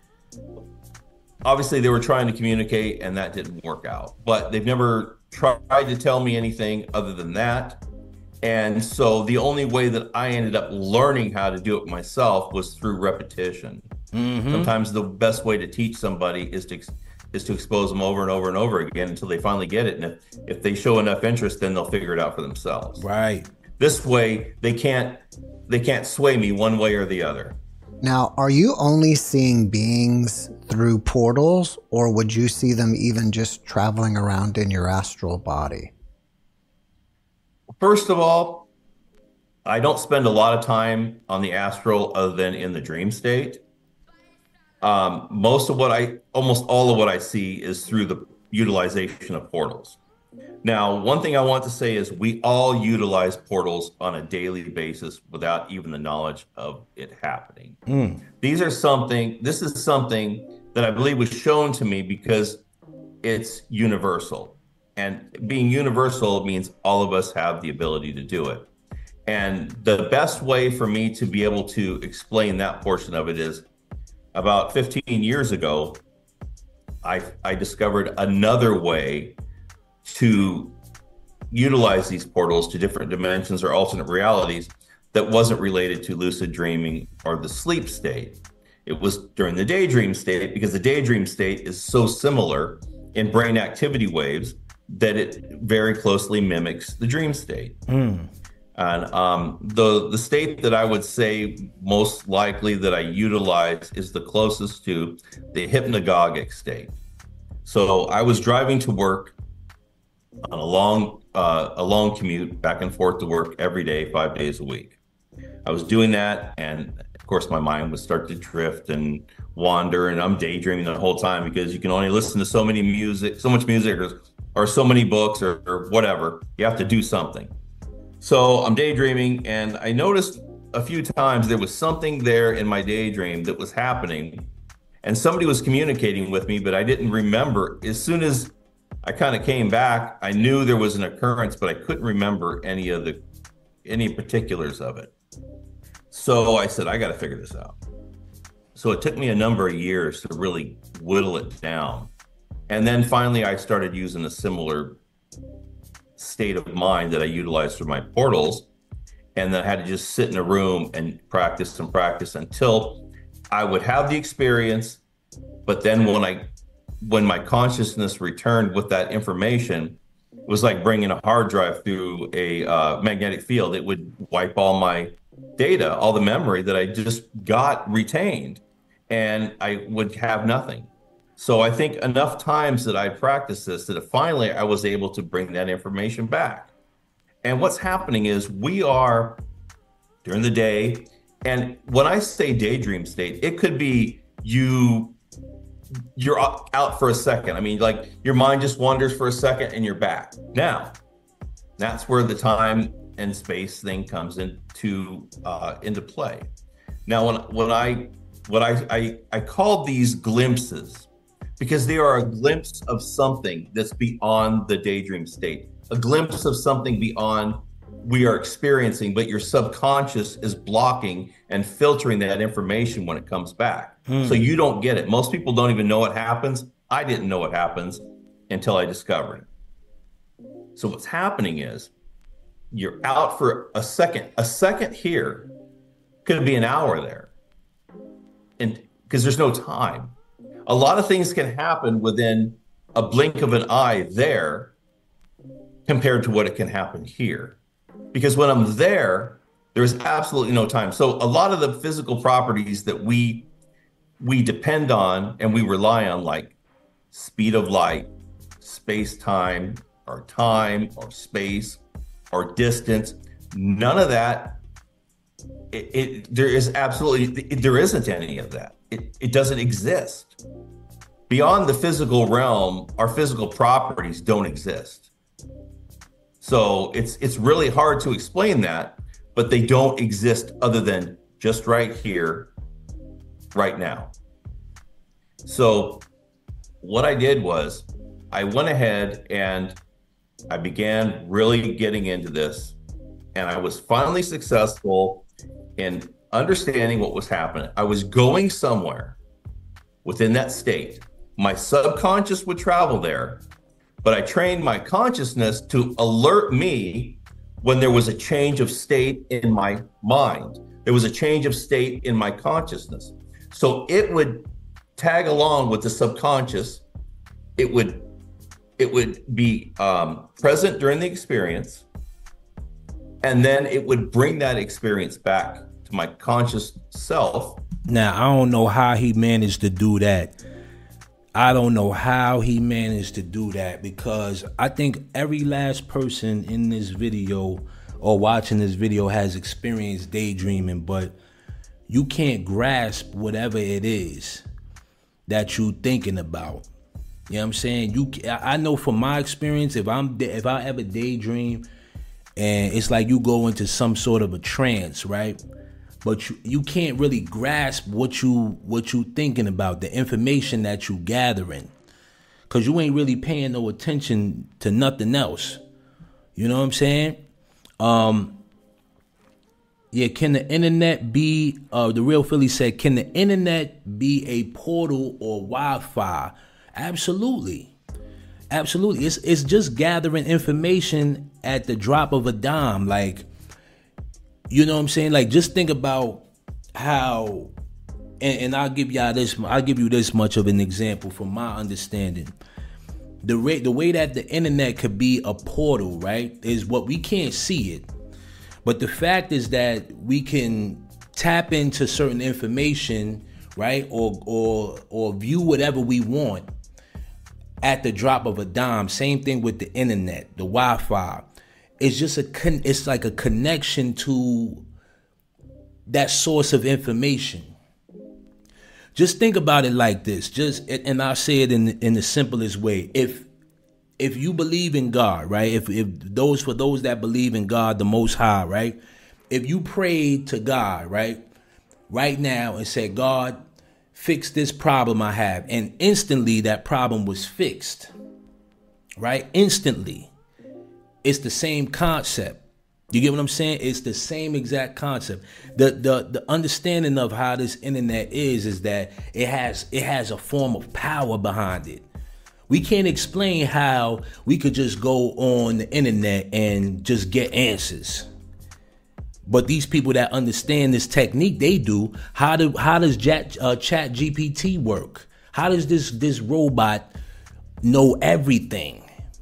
Obviously, they were trying to communicate, and that didn't work out. But they've never tried to tell me anything other than that. And so the only way that I ended up learning how to do it myself was through repetition. Mm-hmm. Sometimes the best way to teach somebody is to is to expose them over and over and over again until they finally get it. And if, if they show enough interest, then they'll figure it out for themselves. Right. This way, they can't they can't sway me one way or the other. Now, are you only seeing beings through portals, or would you see them even just traveling around in your astral body? First of all, I don't spend a lot of time on the astral other than in the dream state. Um, most of what I, almost all of what I see is through the utilization of portals. Now, one thing I want to say is we all utilize portals on a daily basis without even the knowledge of it happening. Mm. These are something, this is something that I believe was shown to me because it's universal. And being universal means all of us have the ability to do it. And the best way for me to be able to explain that portion of it is about fifteen years ago, I, I discovered another way to utilize these portals to different dimensions or alternate realities that wasn't related to lucid dreaming or the sleep state. It was during the daydream state, because the daydream state is so similar in brain activity waves that it very closely mimics the dream state. Mm. And um, the the state that I would say most likely that I utilize is the closest to the hypnagogic state. So I was driving to work on a long uh, a long commute back and forth to work every day, five days a week. I was doing that, and of course my mind would start to drift and wander, and I'm daydreaming the whole time because you can only listen to so many music, so much music, or, or so many books, or, or whatever. You have to do something. So I'm daydreaming, and I noticed a few times there was something there in my daydream that was happening, and somebody was communicating with me, but I didn't remember. As soon as I kind of came back, I knew there was an occurrence, but I couldn't remember any of the any particulars of it. So I said, I got to figure this out. So it took me a number of years to really whittle it down. And then finally, I started using a similar state of mind that I utilized for my portals. And then I had to just sit in a room and practice and practice until I would have the experience. But then when I when my consciousness returned with that information, it was like bringing a hard drive through a uh, magnetic field. It would wipe all my data, all the memory that I just got retained, and I would have nothing. So I think enough times that I practiced this that finally I was able to bring that information back. And what's happening is we are during the day, and when I say daydream state, it could be you you're out for a second. I mean, like your mind just wanders for a second and you're back. Now, that's where the time and space thing comes into uh, into play. Now, when when I what I, I I called these glimpses because they are a glimpse of something that's beyond the daydream state, a glimpse of something beyond we are experiencing, but your subconscious is blocking and filtering that information when it comes back. Hmm. So you don't get it. Most people don't even know what happens. I didn't know what happens until I discovered it. So what's happening is you're out for a second. A second here could be an hour there. And because there's no time. A lot of things can happen within a blink of an eye there compared to what it can happen here. Because when I'm there, there's absolutely no time. So a lot of the physical properties that we we depend on and we rely on, like speed of light, space-time, or time, or space, or distance, none of that, it, it there is absolutely, it, there isn't any of that. it, it doesn't exist. Beyond the physical realm, our physical properties don't exist. So it's it's really hard to explain that, but they don't exist other than just right here, right now. So what I did was I went ahead and I began really getting into this, and I was finally successful in understanding what was happening. I was going somewhere within that state. My subconscious would travel there, but I trained my consciousness to alert me when there was a change of state in my mind. There was a change of state in my consciousness. So it would tag along with the subconscious. It would it would be um, present during the experience, and then it would bring that experience back to my conscious self. Now, I don't know how he managed to do that. I don't know how he managed to do that, because I think every last person in this video or watching this video has experienced daydreaming, but you can't grasp whatever it is that you thinking about. You know what I'm saying? You, I know from my experience, if I'm if I ever daydream, and it's like you go into some sort of a trance, right? But you, you can't really grasp what you what you thinking about, the information that you gathering, because you ain't really paying no attention to nothing else. You know what I'm saying? Um, yeah, can the internet be, uh, the Real Philly said, can the internet be a portal or Wi-Fi? Absolutely. Absolutely. It's it's just gathering information at the drop of a dime. Like, you know what I'm saying? Like, just think about how, and, and I'll give y'all this, I'll give you this much of an example from my understanding. The way, the way that the internet could be a portal, right, is what we can't see it. But the fact is that we can tap into certain information, right, or or or view whatever we want at the drop of a dime. Same thing with the internet, the Wi-Fi. It's just a con- it's like a connection to that source of information. Just think about it like this. Just and I'll say it in in the simplest way. If if you believe in God, right? If if those for those that believe in God, the Most High, right? If you prayed to God, right, right now and said, God, fix this problem I have, and instantly that problem was fixed, right? Instantly. It's the same concept. You get what I'm saying? It's the same exact concept. The the the understanding of how this internet is is that it has it has a form of power behind it. We can't explain how we could just go on the internet and just get answers. But these people that understand this technique, they do. How do how does Chat uh, Chat G P T work? How does this this robot know everything?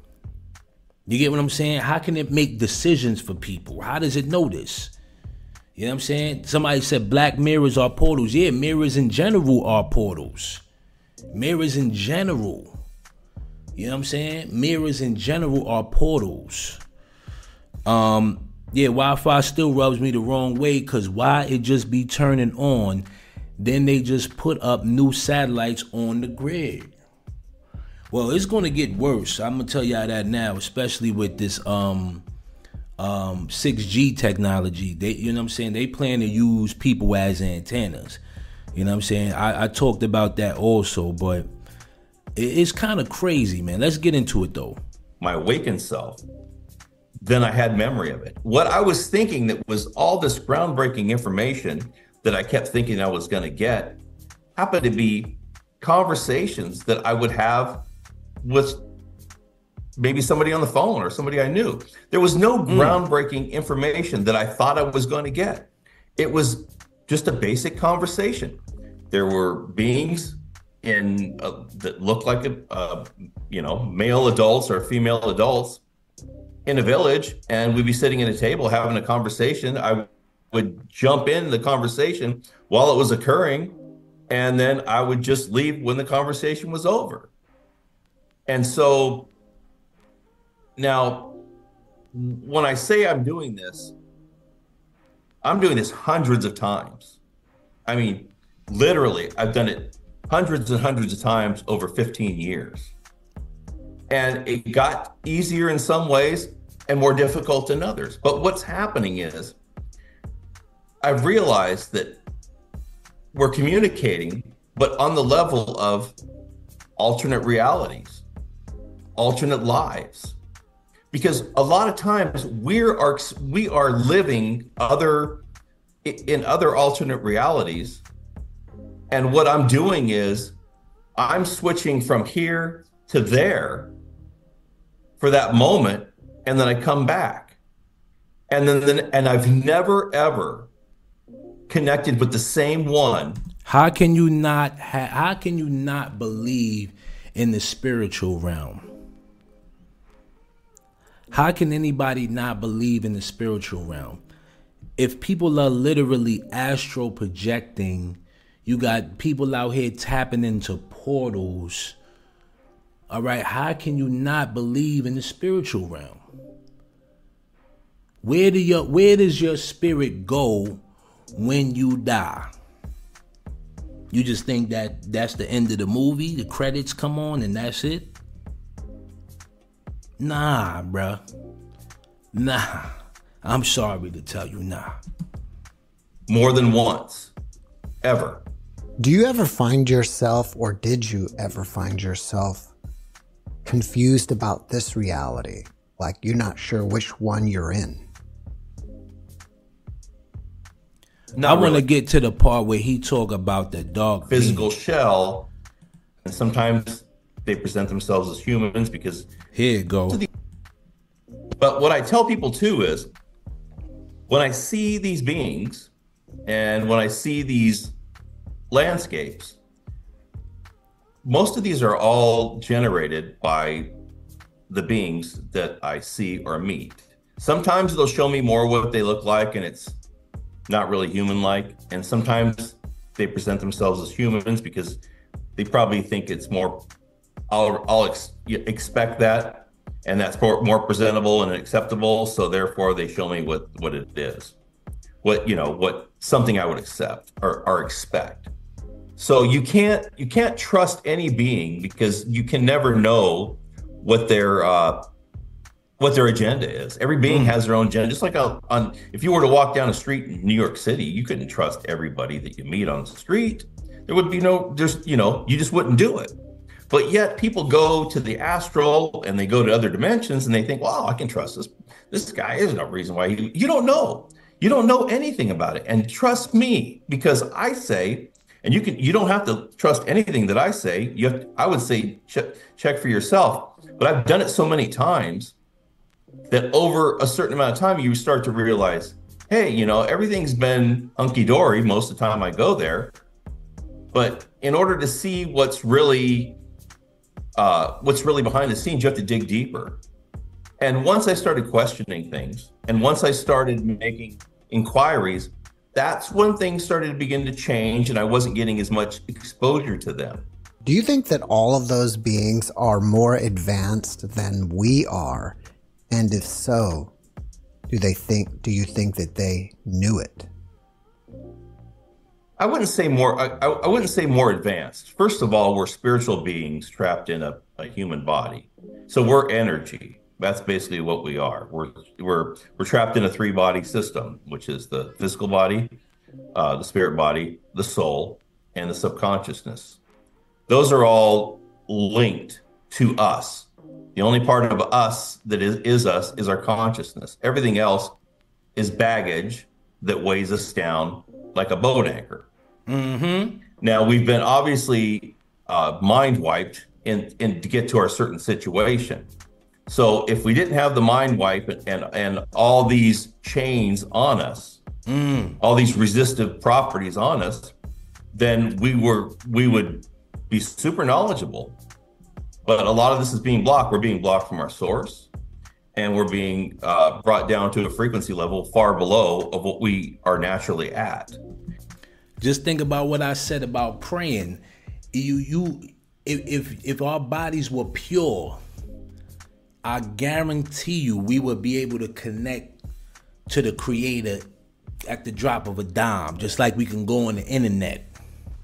You get what I'm saying? How can it make decisions for people? How does it know this? You know what I'm saying? Somebody said black mirrors are portals. Yeah, mirrors in general are portals. Mirrors in general. You know what I'm saying? Mirrors in general are portals. Um, yeah, Wi-Fi still rubs me the wrong way, because why it just be turning on, then they just put up new satellites on the grid. Well, it's going to get worse. I'm going to tell y'all that now, especially with this um, um, six G technology. They, you know what I'm saying? They plan to use people as antennas. You know what I'm saying? I, I talked about that also, but it, it's kind of crazy, man. Let's get into it, though. My awakened self, then I had memory of it. What I was thinking that was all this groundbreaking information that I kept thinking I was going to get happened to be conversations that I would have with maybe somebody on the phone or somebody I knew. There was no mm. groundbreaking information that I thought I was going to get. It was just a basic conversation. There were beings in uh, that looked like a, uh, you know, male adults or female adults in a village, and we'd be sitting at a table having a conversation. I would jump in the conversation while it was occurring, and then I would just leave when the conversation was over. And so now, when I say I'm doing this, I'm doing this hundreds of times. I mean, Literally, I've done it hundreds and hundreds of times over fifteen years. And it got easier in some ways and more difficult in others. But what's happening is I've realized that we're communicating, but on the level of alternate realities, alternate lives. Because a lot of times we're are, we are living other in other alternate realities. And what I'm doing is I'm switching from here to there for that moment, and then I come back. And then, then and I've never ever connected with the same one. How can you not ha- how can you not believe in the spiritual realm? How can anybody not believe in the spiritual realm? If people are literally astral projecting, you got people out here tapping into portals. All right, how can you not believe in the spiritual realm? Where do your where does your spirit go when you die? You just think that that's the end of the movie, the credits come on and that's it? Nah, bruh. Nah. I'm sorry to tell you, nah. More than once, ever. Do you ever find yourself, or did you ever find yourself confused about this reality? Like you're not sure which one you're in? Not I want to really. get to the part where he talk about the dog Physical shell, and sometimes they present themselves as humans because. Here it go. But what I tell people too is, when I see these beings, and when I see these landscapes, most of these are all generated by the beings that I see or meet. Sometimes they'll show me more what they look like, and it's not really human-like. And sometimes they present themselves as humans because they probably think it's more, I'll, I'll ex- expect that, and that's more, more presentable and acceptable. So therefore they show me what, what it is, what, you know, what something I would accept or, or expect. So you can't, you can't trust any being because you can never know what their, uh, what their agenda is. Every being has their own agenda. Just like a, on, if you were to walk down a street in New York City, you couldn't trust everybody that you meet on the street. There would be no, there's, you know, you just wouldn't do it. But yet people go to the astral and they go to other dimensions and they think, wow, I can trust this. This guy, there's no reason why he, you don't know. You don't know anything about it. And trust me, because I say, and you can, you don't have to trust anything that I say. You have to, I would say, check, check for yourself. But I've done it so many times that over a certain amount of time, you start to realize, hey, you know, everything's been hunky-dory most of the time I go there. But in order to see what's really, uh, what's really behind the scenes, you have to dig deeper. And once I started questioning things, and once I started making inquiries, that's when things started to begin to change, and I wasn't getting as much exposure to them. Do you think that all of those beings are more advanced than we are? And if so, do they think, do you think that they knew it? I wouldn't say more, I, I wouldn't say more advanced. First of all, we're spiritual beings trapped in a, a human body. So we're energy. That's basically what we are. We're we're we're trapped in a three-body system, which is the physical body, uh, the spirit body, the soul, and the subconsciousness. Those are all linked to us. The only part of us that is, is us is our consciousness. Everything else is baggage that weighs us down like a boat anchor. Mm-hmm. Now, we've been obviously uh, mind wiped in, in to get to our certain situation. So if we didn't have the mind wipe and, and, and all these chains on us, mm. all these resistive properties on us, then we were we would be super knowledgeable. But a lot of this is being blocked. We're being blocked from our source, and we're being uh, brought down to a frequency level far below of what we are naturally at. Just think about what I said about praying. You, you, if if, if our bodies were pure, I guarantee you we would be able to connect to the Creator at the drop of a dime, just like we can go on the internet.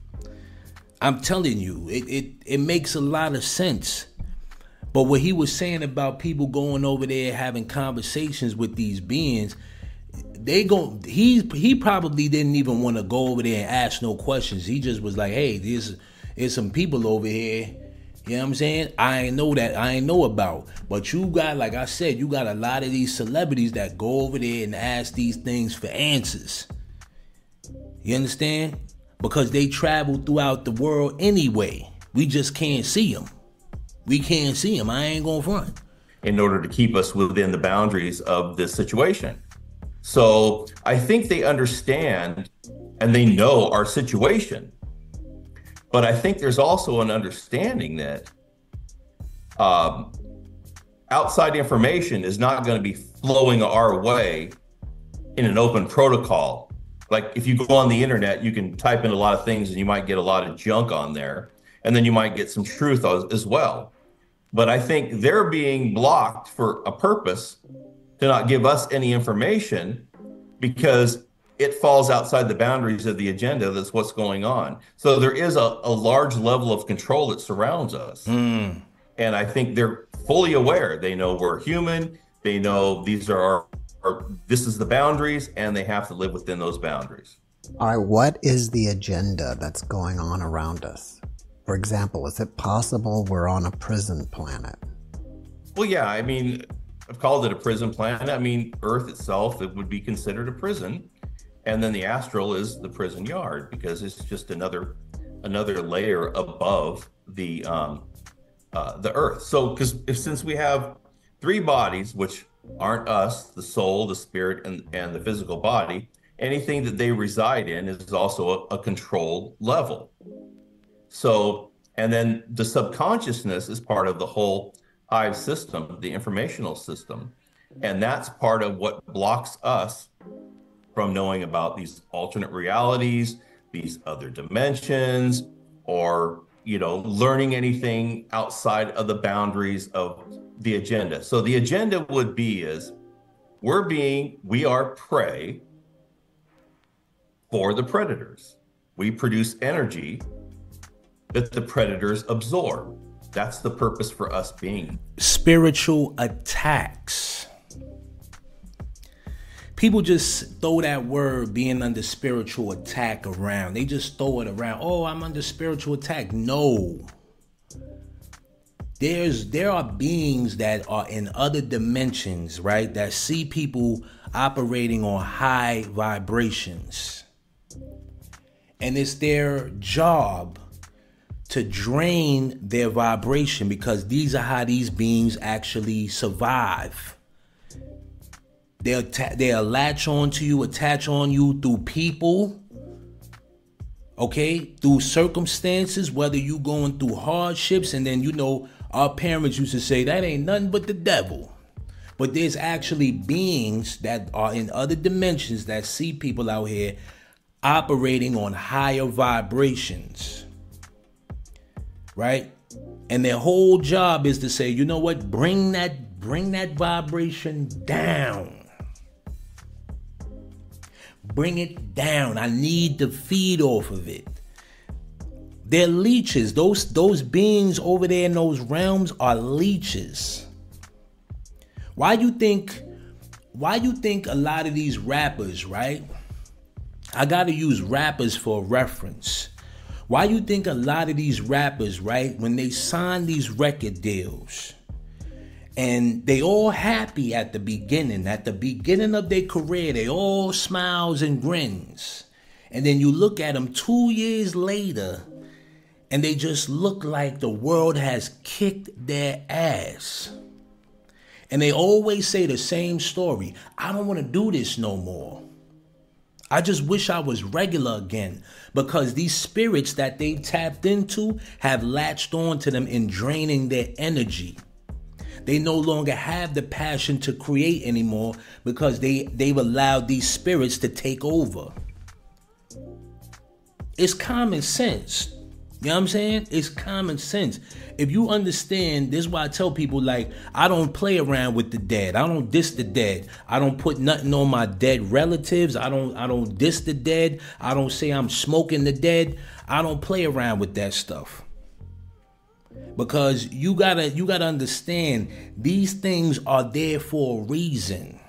I'm telling you, it, it, it makes a lot of sense. But what he was saying about people going over there having conversations with these beings, they go. He he probably didn't even want to go over there and ask no questions. He just was like, "Hey, there's there's some people over here. You know what I'm saying? I ain't know that. I ain't know about. But you got, like I said, you got a lot of these celebrities that go over there and ask these things for answers. You understand? Because they travel throughout the world anyway. We just can't see them. We can't see them. I ain't gonna front. In order to keep us within the boundaries of this situation. So I think they understand and they know our situation. But I think there's also an understanding that um, outside information is not going to be flowing our way in an open protocol. Like if you go on the internet, you can type in a lot of things and you might get a lot of junk on there. And then you might get some truth as well. But I think they're being blocked for a purpose to not give us any information because it falls outside the boundaries of the agenda. That's what's going on. So there is a, a large level of control that surrounds us. Mm. And I think they're fully aware. They know we're human. They know these are our, our, this is the boundaries, and they have to live within those boundaries. All right, what is the agenda that's going on around us? For example, is it possible we're on a prison planet? Well, yeah, I mean, I've called it a prison planet. I mean, Earth itself, it would be considered a prison. And then the astral is the prison yard because it's just another another layer above the um, uh, the earth. So, because if since we have three bodies, which aren't us, the soul, the spirit, and and the physical body, anything that they reside in is also a, a controlled level. So, and then the subconsciousness is part of the whole hive system, the informational system, and that's part of what blocks us from knowing about these alternate realities, these other dimensions, or, you know, learning anything outside of the boundaries of the agenda. So the agenda would be is we're being, we are prey for the predators. We produce energy that the predators absorb. That's the purpose for us being. Spiritual attacks. People just throw that word being under spiritual attack around. They just throw it around. Oh, I'm under spiritual attack. No. There's there are beings that are in other dimensions, right? That see people operating on high vibrations. And it's their job to drain their vibration because these are how these beings actually survive. They'll, ta- they'll latch on to you, attach on you through people, okay, through circumstances, whether you going through hardships. And then, you know, our parents used to say that ain't nothing but the devil. But there's actually beings that are in other dimensions that see people out here operating on higher vibrations, right? And their whole job is to say, you know what, bring that, bring that vibration down. Bring it down. I need to feed off of it. They're leeches. Those those beings over there in those realms are leeches. Why you think why you think a lot of these rappers, right? I gotta use rappers for reference. Why you think a lot of these rappers, right, when they sign these record deals, and they all happy at the beginning. At the beginning of their career, they all smiles and grins. And then you look at them two years later, and they just look like the world has kicked their ass. And they always say the same story. I don't want to do this no more. I just wish I was regular again. Because these spirits that they tapped into have latched on to them and draining their energy. They no longer have the passion to create anymore because they, they've allowed these spirits to take over. It's common sense. You know what I'm saying? It's common sense. If you understand, this is why I tell people, like, I don't play around with the dead. I don't diss the dead. I don't put nothing on my dead relatives. I don't I don't diss the dead. I don't say I'm smoking the dead. I don't play around with that stuff. Because you gotta you gotta understand, these things are there for a reason.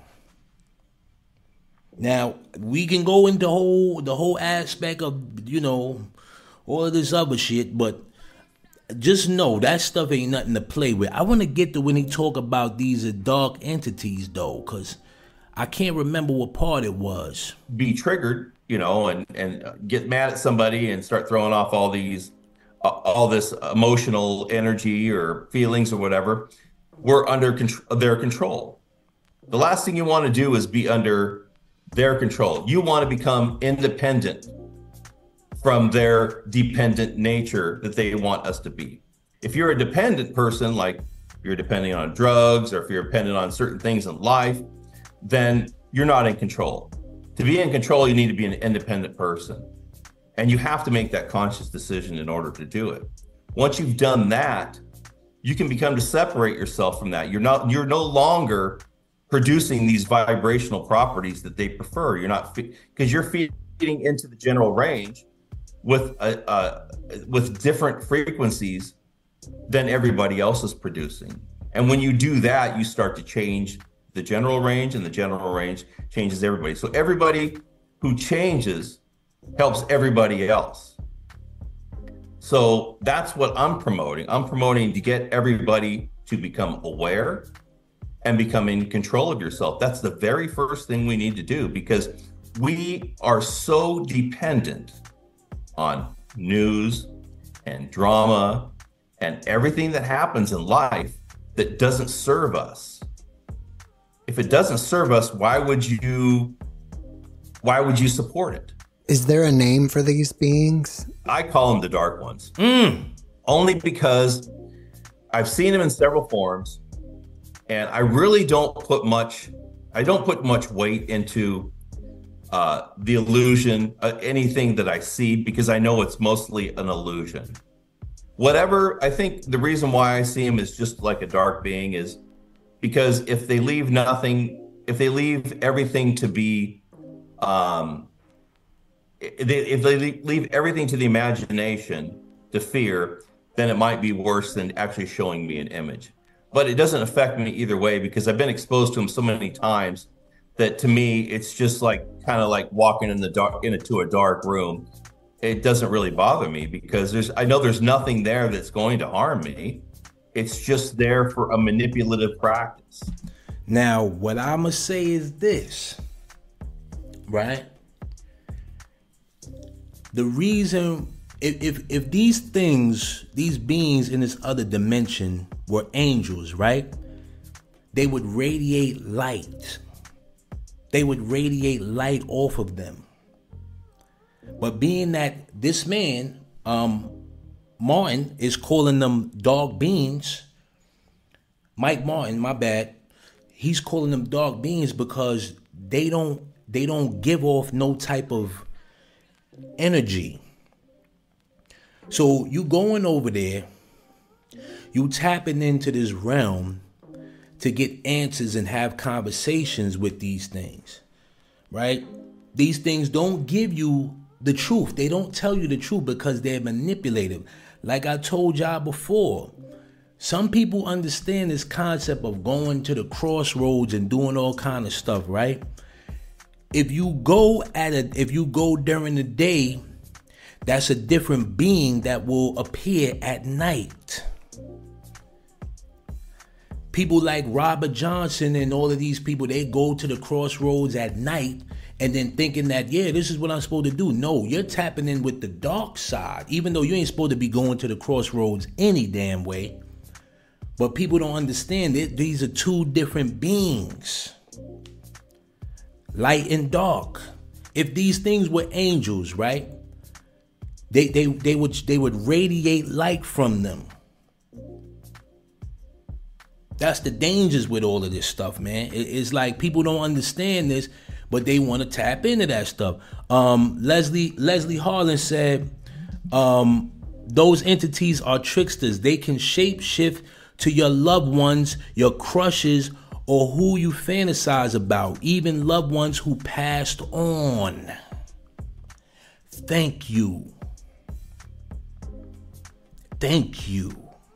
Now, we can go into whole the whole aspect of, you know, all of this other shit, but just know that stuff ain't nothing to play with. I want to get to when he talk about these dark entities, though, because I can't remember what part it was. Be triggered, you know, and, and get mad at somebody and start throwing off all these, uh, all this emotional energy or feelings or whatever. We're under control, their control. The last thing you want to do is be under their control. You want to become independent from their dependent nature that they want us to be. If you're a dependent person, like you're depending on drugs or if you're dependent on certain things in life, then you're not in control. To be in control, you need to be an independent person. And you have to make that conscious decision in order to do it. Once you've done that, you can become to separate yourself from that. You're not, you're no longer producing these vibrational properties that they prefer. You're not, because you're feeding into the general range with a, uh, with different frequencies than everybody else is producing. And when you do that, you start to change the general range, and the general range changes everybody. So everybody who changes helps everybody else. So that's what I'm promoting. I'm promoting to get everybody to become aware and become in control of yourself. That's the very first thing we need to do, because we are so dependent on news and drama and everything that happens in life that doesn't serve us. If it doesn't serve us, why would you why would you support it? Is there a name for these beings? I call them the dark ones. Mm. Only because I've seen them in several forms, and I really don't put much I don't put much weight into Uh, the illusion, uh, anything that I see, because I know it's mostly an illusion. Whatever, I think the reason why I see him as just like a dark being is because if they leave nothing, if they leave everything to be, um, if they, if they leave everything to the imagination, to fear, then it might be worse than actually showing me an image. But it doesn't affect me either way, because I've been exposed to him so many times that to me, it's just like kind of like walking in the dark into a dark room. It doesn't really bother me because there's I know there's nothing there that's going to harm me. It's just there for a manipulative practice. Now, what I'm gonna say is this, right? The reason, if if if these things, these beings in this other dimension were angels, right? They would radiate light. They would radiate light off of them. But being that this man, um, Martin, is calling them dark beings, Mike Martin, my bad, he's calling them dark beings because they don't they don't give off no type of energy. So you going over there, you tapping into this realm to get answers and have conversations with these things, right? These things don't give you the truth. They don't tell you the truth because they're manipulative. Like I told y'all before, some people understand this concept of going to the crossroads and doing all kind of stuff, right? If you go at it, if you go during the day, that's a different being that will appear at night. People like Robert Johnson and all of these people, they go to the crossroads at night and then thinking that, yeah, this is what I'm supposed to do. No, you're tapping in with the dark side, even though you ain't supposed to be going to the crossroads any damn way. But people don't understand it. These are two different beings. Light and dark. If these things were angels, right? They they they would they would radiate light from them. That's the dangers with all of this stuff, man. It, it's like people don't understand this, but they want to tap into that stuff. Um, Leslie Leslie Harlan said, um, Those entities are tricksters. They can shape shift to your loved ones, your crushes, or who you fantasize about, even loved ones who passed on. Thank you. Thank you.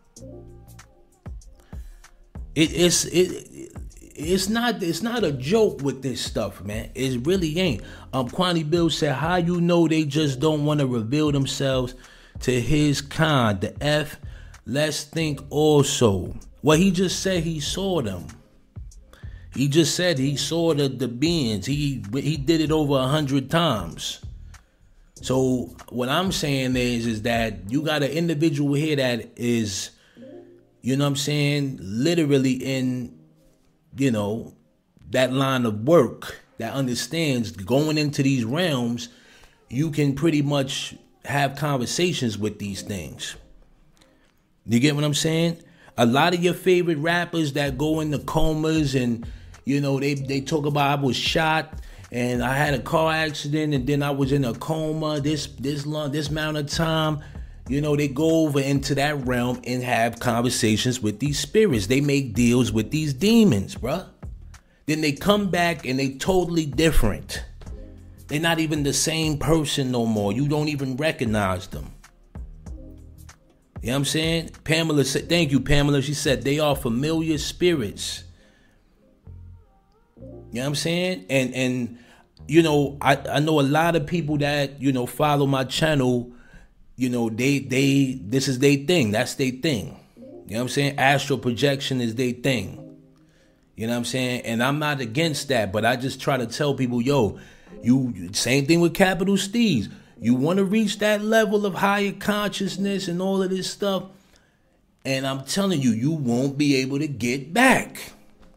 It, it's it, it's not it's not a joke with this stuff, man. It really ain't. Um, Kwani Bill said, "How you know they just don't want to reveal themselves to his kind? The F. Let's think also." Well, he just said he saw them. He just said he saw the the beings. He he did it over a hundred times. So what I'm saying is, is that you got an individual here that is, you know what I'm saying, literally in, you know, that line of work, that understands going into these realms, you can pretty much have conversations with these things. You get what I'm saying? A lot of your favorite rappers that go into comas and, you know, they, they talk about I was shot and I had a car accident and then I was in a coma this this long this amount of time. You know, they go over into that realm and have conversations with these spirits. They make deals with these demons, bruh. Then they come back and they totally different. They're not even the same person no more. You don't even recognize them. You know what I'm saying? Pamela said, thank you, Pamela. She said they are familiar spirits. You know what I'm saying? And, and you know, I, I know a lot of people that, you know, follow my channel. You know, they, they, this is their thing. That's their thing. You know what I'm saying? Astral projection is their thing. You know what I'm saying? And I'm not against that, but I just try to tell people, yo, you, same thing with Capital Steez. You want to reach that level of higher consciousness and all of this stuff. And I'm telling you, you won't be able to get back.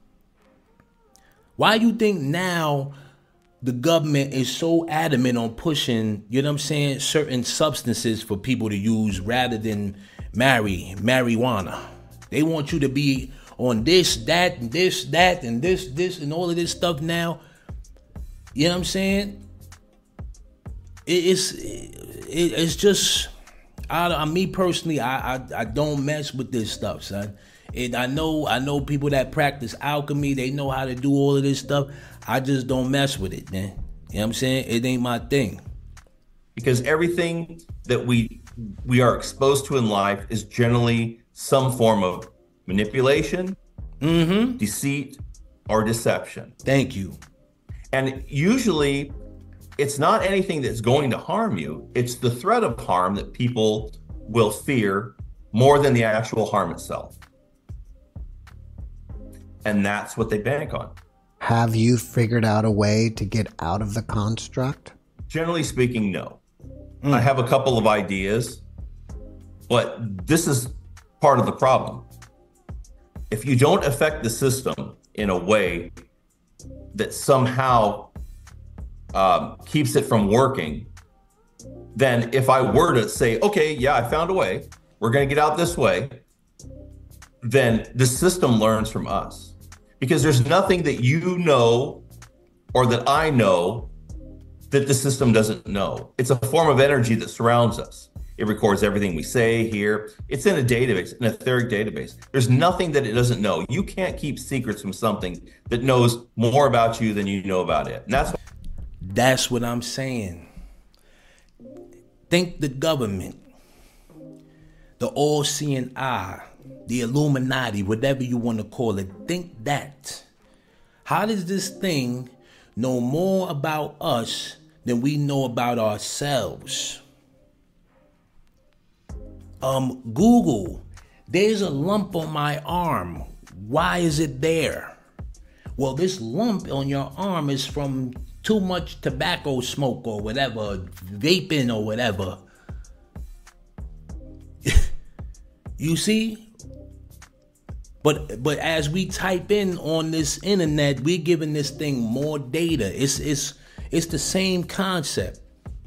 Why you think now the government is so adamant on pushing, you know what I'm saying, certain substances for people to use rather than marry, marijuana? They want you to be on this, that, and this, that, and this, this, and all of this stuff now. You know what I'm saying? It, it's it, it's just, I, I me personally, I, I I don't mess with this stuff, son. And I know I know people that practice alchemy, they know how to do all of this stuff. I just don't mess with it, man. You know what I'm saying? It ain't my thing. Because everything that we we are exposed to in life is generally some form of manipulation, Mm-hmm. deceit, or deception. Thank you. And usually it's not anything that's going to harm you. It's the threat of harm that people will fear more than the actual harm itself. And that's what they bank on. Have you figured out a way to get out of the construct? Generally speaking, no. Mm. I have a couple of ideas, but this is part of the problem. If you don't affect the system in a way that somehow um, keeps it from working, then if I were to say, okay, yeah, I found a way, we're going to get out this way, then the system learns from us. Because there's nothing that you know or that I know that the system doesn't know. It's a form of energy that surrounds us. It records everything we say, hear. It's in a database, an etheric database. There's nothing that it doesn't know. You can't keep secrets from something that knows more about you than you know about it. And that's what That's what I'm saying. Think the government, the all-seeing eye, the Illuminati, whatever you want to call it. Think that. How does this thing know more about us than we know about ourselves? Um, Google, there's a lump on my arm. Why is it there? Well, this lump on your arm is from too much tobacco smoke or whatever, vaping or whatever. You see? But but as we type in on this internet, we're giving this thing more data. It's it's it's the same concept.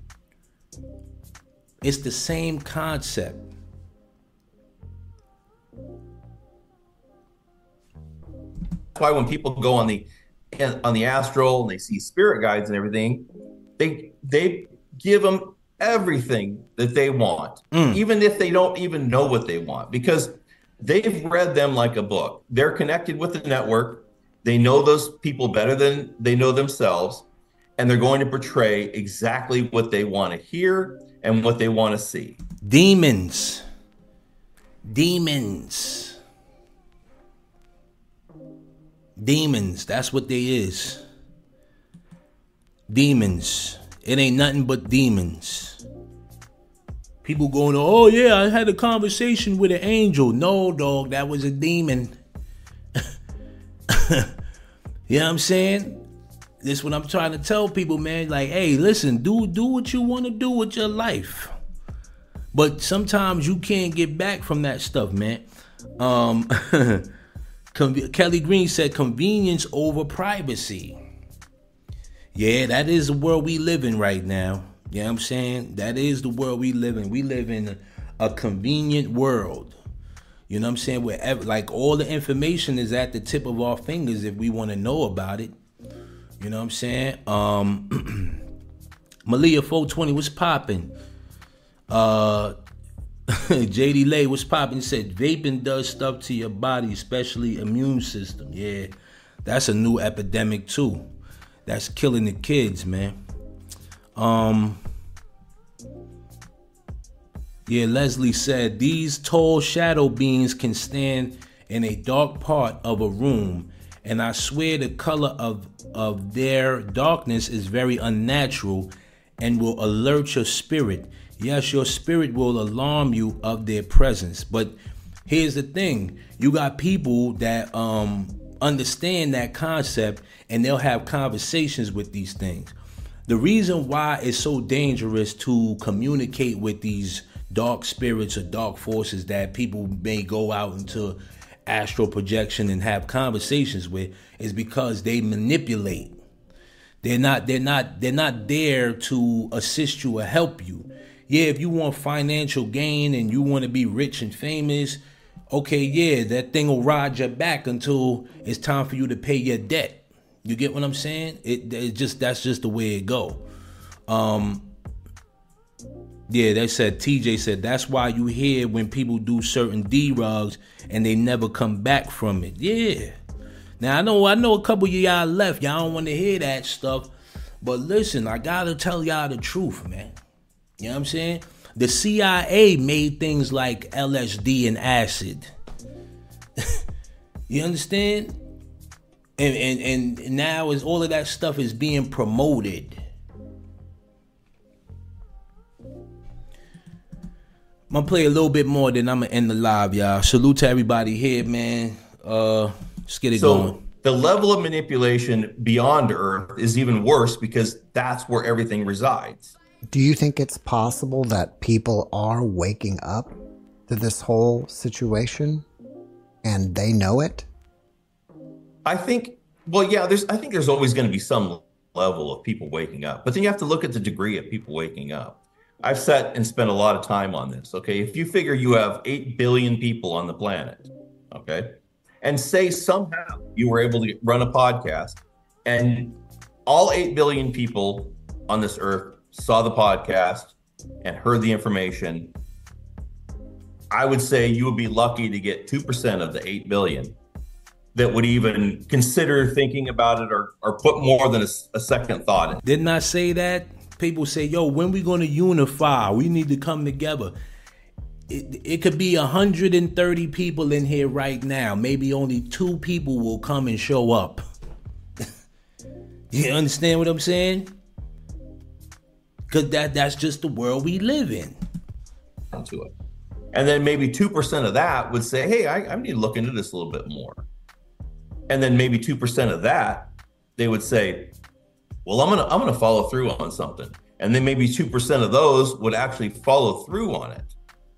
It's the same concept. That's why when people go on the on the astral and they see spirit guides and everything, they they give them everything that they want, Mm. even if they don't even know what they want, because they've read them like a book. They're connected with the network. They know those people better than they know themselves, and they're going to portray exactly what they want to hear and what they want to see. Demons. Demons. Demons. That's what they is. Demons. It ain't nothing but demons. People going, oh yeah, I had a conversation with an angel. No, dog, that was a demon. You know what I'm saying? This is what I'm trying to tell people, man. Like, hey, listen, do do what you want to do with your life. But sometimes you can't get back from that stuff, man. Um, Kelly Green said convenience over privacy. Yeah, that is the world we live in right now. You know what I'm saying? That is the world we live in. We live in a convenient world. You know what I'm saying? Where like all the information is at the tip of our fingers if we want to know about it. You know what I'm saying? Um, Malia four twenty, what's popping? Uh, J D Lay, what's popping? Said vaping does stuff to your body, especially immune system. Yeah, that's a new epidemic too. That's killing the kids, man. Um, yeah, Leslie said these tall shadow beings can stand in a dark part of a room, and I swear the color of of their darkness is very unnatural and will alert your spirit. Yes, your spirit will alarm you of their presence. But here's the thing. You got people that um, understand that concept, and they'll have conversations with these things. The reason why it's so dangerous to communicate with these dark spirits or dark forces that people may go out into astral projection and have conversations with is because they manipulate. They're not, they're not, they're not there to assist you or help you. Yeah, if you want financial gain and you want to be rich and famous, okay, yeah, that thing will ride your back until it's time for you to pay your debt. You get what I'm saying? It, it just that's just the way it go. Um, yeah, they said T J said that's why you hear when people do certain D-rugs and they never come back from it. Yeah. Now I know I know a couple of y'all left. Y'all don't want to hear that stuff, but listen, I gotta tell y'all the truth, man. You know what I'm saying? The C I A made things like L S D and acid. You understand? And, and and now is all of that stuff is being promoted. I'm gonna play a little bit more, then I'm gonna end the live, y'all. Salute to everybody here, man. Uh, let's get it so going. The level of manipulation beyond Earth is even worse because that's where everything resides. Do you think it's possible that people are waking up to this whole situation and they know it? I think, well, yeah, there's, I think there's always going to be some level of people waking up, but then you have to look at the degree of people waking up. I've sat and spent a lot of time on this. Okay. If you figure you have eight billion people on the planet, okay, and say somehow you were able to run a podcast and all eight billion people on this earth saw the podcast and heard the information, I would say you would be lucky to get two percent of the eight billion that would even consider thinking about it or, or put more than a, a second thought in. Didn't I say that? People say, yo, when we going to unify? We need to come together. It, it could be one hundred thirty people in here right now. Maybe only two people will come and show up. You understand what I'm saying? Because that, that's just the world we live in. To it. And then maybe two percent of that would say, hey, I, I need to look into this a little bit more. And then maybe two percent of that, they would say, well, I'm gonna I'm gonna follow through on something. And then maybe two percent of those would actually follow through on it.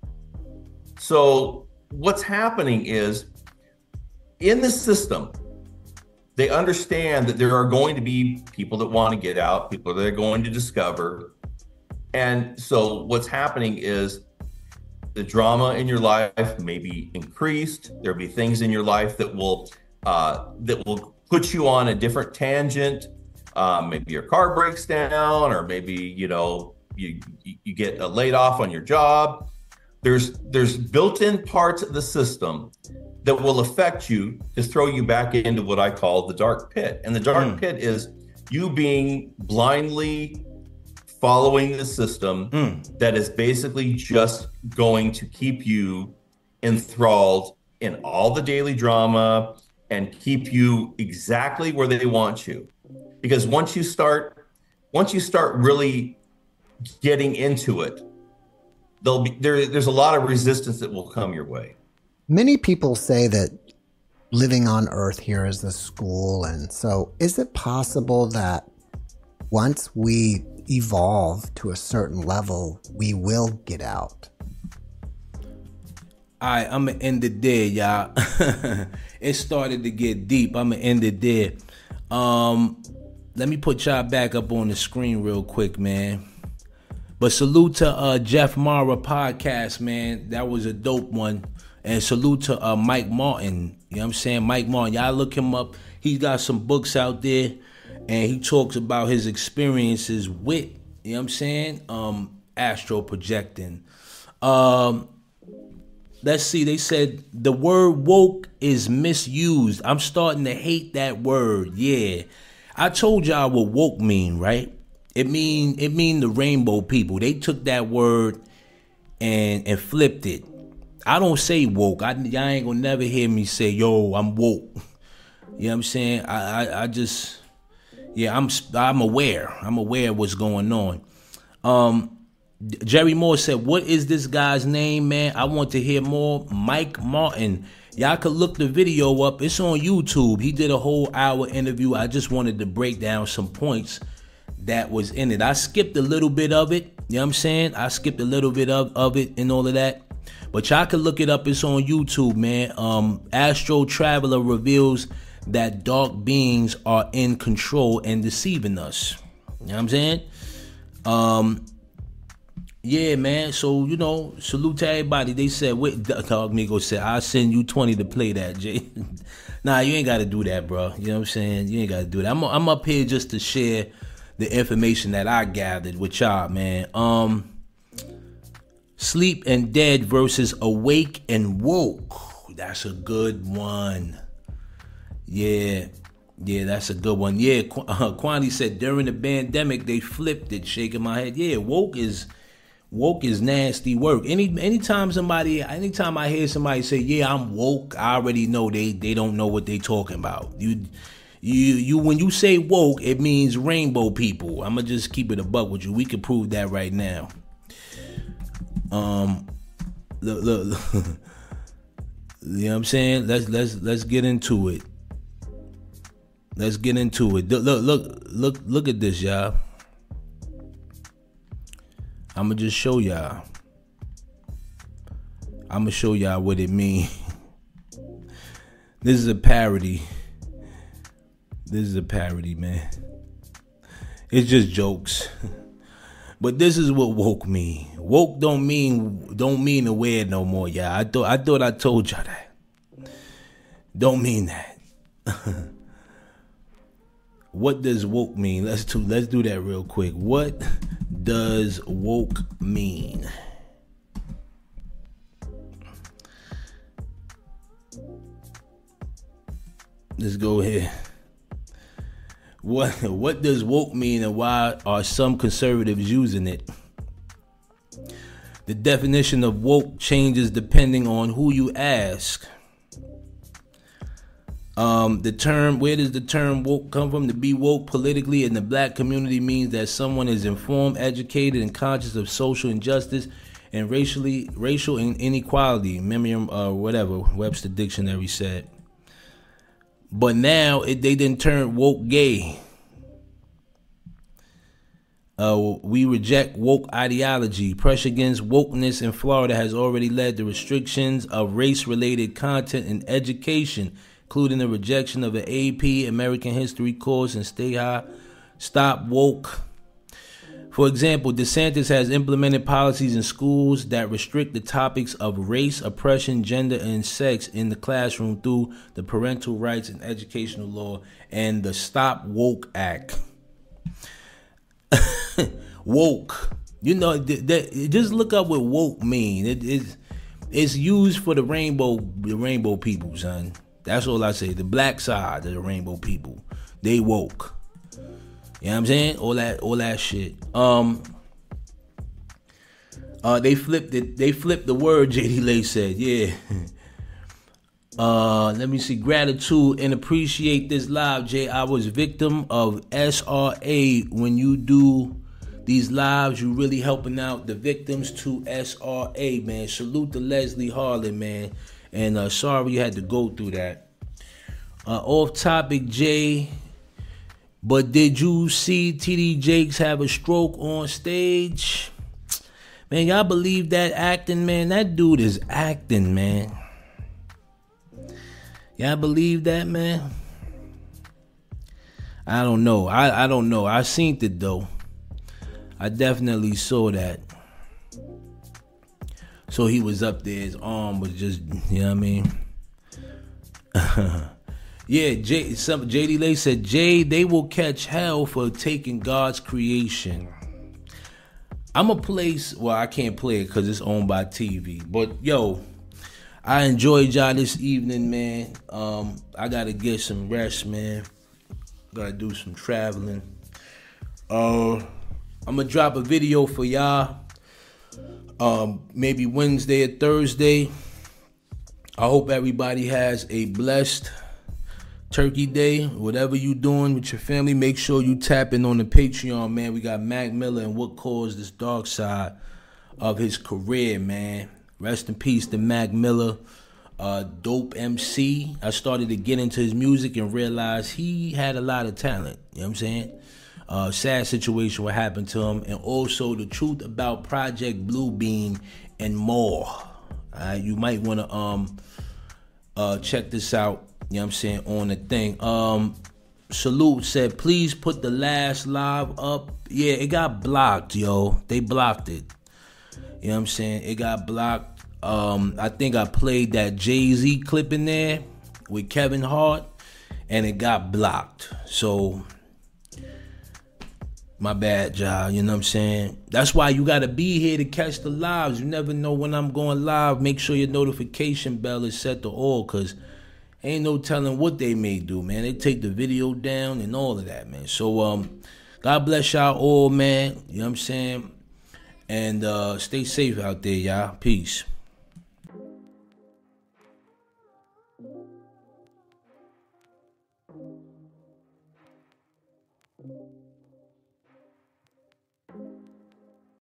So what's happening is in the system, they understand that there are going to be people that want to get out, people that are going to discover. And so what's happening is the drama in your life may be increased. There'll be things in your life that will uh, that will put you on a different tangent. Um, maybe your car breaks down, or maybe, you know, you you get uh, laid off on your job. There's there's built-in parts of the system that will affect you to throw you back into what I call the dark pit. And the dark mm. pit is you being blindly following the system mm. that is basically just going to keep you enthralled in all the daily drama and keep you exactly where they want you. Because once you start, once you start really getting into it, there'll be there, there's a lot of resistance that will come your way. Many people say that living on Earth here is a school. And so is it possible that once we evolve to a certain level, we will get out? All right, I'm going to end it there, y'all. It started to get deep. I'm going to end it there. Um, let me put y'all back up on the screen real quick, man. But salute to uh, Jeff Mara podcast, man. That was a dope one. And salute to uh, Mike Martin. You know what I'm saying? Mike Martin. Y'all look him up. He's got some books out there. And he talks about his experiences with, you know what I'm saying? Um, astral projecting. Um, let's see. They said the word woke is misused. I'm starting to hate that word. Yeah. I told y'all what woke mean, right? It mean it mean the rainbow people. They took that word and and flipped it. I don't say woke. I y'all ain't gonna never hear me say, yo, I'm woke. You know what I'm saying? I, I, I just, yeah, I'm I'm aware. I'm aware of what's going on. Um, Jerry Moore said, what is this guy's name, man? I want to hear more. Mike Martin. Y'all could look the video up. It's on YouTube. He did a whole hour interview. I just wanted to break down some points that was in it. I skipped a little bit of it. You know what I'm saying? I skipped a little bit of, of it and all of that. But y'all can look it up. It's on YouTube, man. Um, Astro Traveler reveals that dark beings are in control and deceiving us. You know what I'm saying? Um, yeah, man. So, you know, salute to everybody. They said, wait, Dog Migo said, I'll send you twenty to play that, Jay. Nah, you ain't got to do that, bro. You know what I'm saying? You ain't got to do that. I'm, I'm up here just to share the information that I gathered with y'all, man. Um, Sleep and Dead versus Awake and Woke. That's a good one. Yeah. Yeah, that's a good one. Yeah, Qu- uh, Kwani said during the pandemic, they flipped it, shaking my head. Yeah, woke is woke is nasty work. Any anytime somebody, anytime I hear somebody say, yeah, I'm woke, I already know they, they don't know what they talking about. You You you when you say woke, it means rainbow people. I'm gonna just keep it a buck with you. We can prove that right now. Um, look, look, look. You know what I'm saying? Let's let's let's get into it. Let's get into it. Look, look, look, look, look at this, y'all. I'm gonna just show y'all. I'm gonna show y'all what it means. This is a parody. This is a parody, man. It's just jokes. But this is what woke mean. Woke don't mean don't mean aware no more, y'all. I thought I thought I told y'all that. Don't mean that. What does woke mean? Let's do let's do that real quick. What does woke mean? Let's go here. What what does woke mean and why are some conservatives using it? The definition of woke changes depending on who you ask. Um, the term, where does the term woke come from? To be woke politically in the black community means that someone is informed, educated, and conscious of social injustice and racially racial inequality. Merriam, uh, whatever Webster Dictionary said. But now it, they didn't turn woke gay. Uh, we reject woke ideology. Pressure against wokeness in Florida has already led to restrictions of race-related content in education, including the rejection of an A P American History course and Stay High, Stop Woke. For example, DeSantis has implemented policies in schools that restrict the topics of race, oppression, gender, and sex in the classroom through the Parental Rights and Educational Law and the Stop Woke Act. Woke. You know, th- th- just look up what woke mean. It, it's it's used for the rainbow, the rainbow people, son. That's all I say. The black side of the rainbow people, they woke. You know what I'm saying? All that, all that shit. Um, uh, they flipped it. They flipped the word. J D Lay said, "Yeah." Uh, let me see. Gratitude and appreciate this live, Jay. I was victim of S R A. When you do these lives, you really helping out the victims to S R A, man. Salute to Leslie Harlan, man. And uh, sorry you had to go through that. Uh, off topic, Jay. But did you see T D Jakes have a stroke on stage? Man, y'all believe that acting, man? That dude is acting, man. Y'all believe that, man? I don't know. I, I don't know. I seen it, though. I definitely saw that. So he was up there. His arm was just, you know what I mean? Yeah, J, some, J D Lay said, Jay, they will catch hell for taking God's creation. I'm a place, well, I can't play it because it's owned by T V. But, yo, I enjoyed y'all this evening, man. Um, I got to get some rest, man. Got to do some traveling. Uh, I'm going to drop a video for y'all. Um, maybe Wednesday or Thursday. I hope everybody has a blessed Turkey Day. Whatever you doing with your family, make sure you tap in on the Patreon, man. We got Mac Miller and what caused this dark side of his career, man. Rest in peace to Mac Miller, uh, dope M C. I started to get into his music and realized he had a lot of talent. You know what I'm saying? Uh, sad situation what happened to him. And also the truth about Project Bluebeam and more. Uh, you might want to um uh, check this out. You know what I'm saying? On the thing. Um, Salute said, please put the last live up. Yeah, it got blocked, yo. They blocked it. You know what I'm saying? It got blocked. Um, I think I played that Jay-Z clip in there with Kevin Hart, and it got blocked. So, my bad, y'all. You know what I'm saying? That's why you got to be here to catch the lives. You never know when I'm going live. Make sure your notification bell is set to all, because ain't no telling what they may do, man. They take the video down and all of that, man. So, um, God bless y'all all, man. You know what I'm saying? And uh, stay safe out there, y'all. Peace.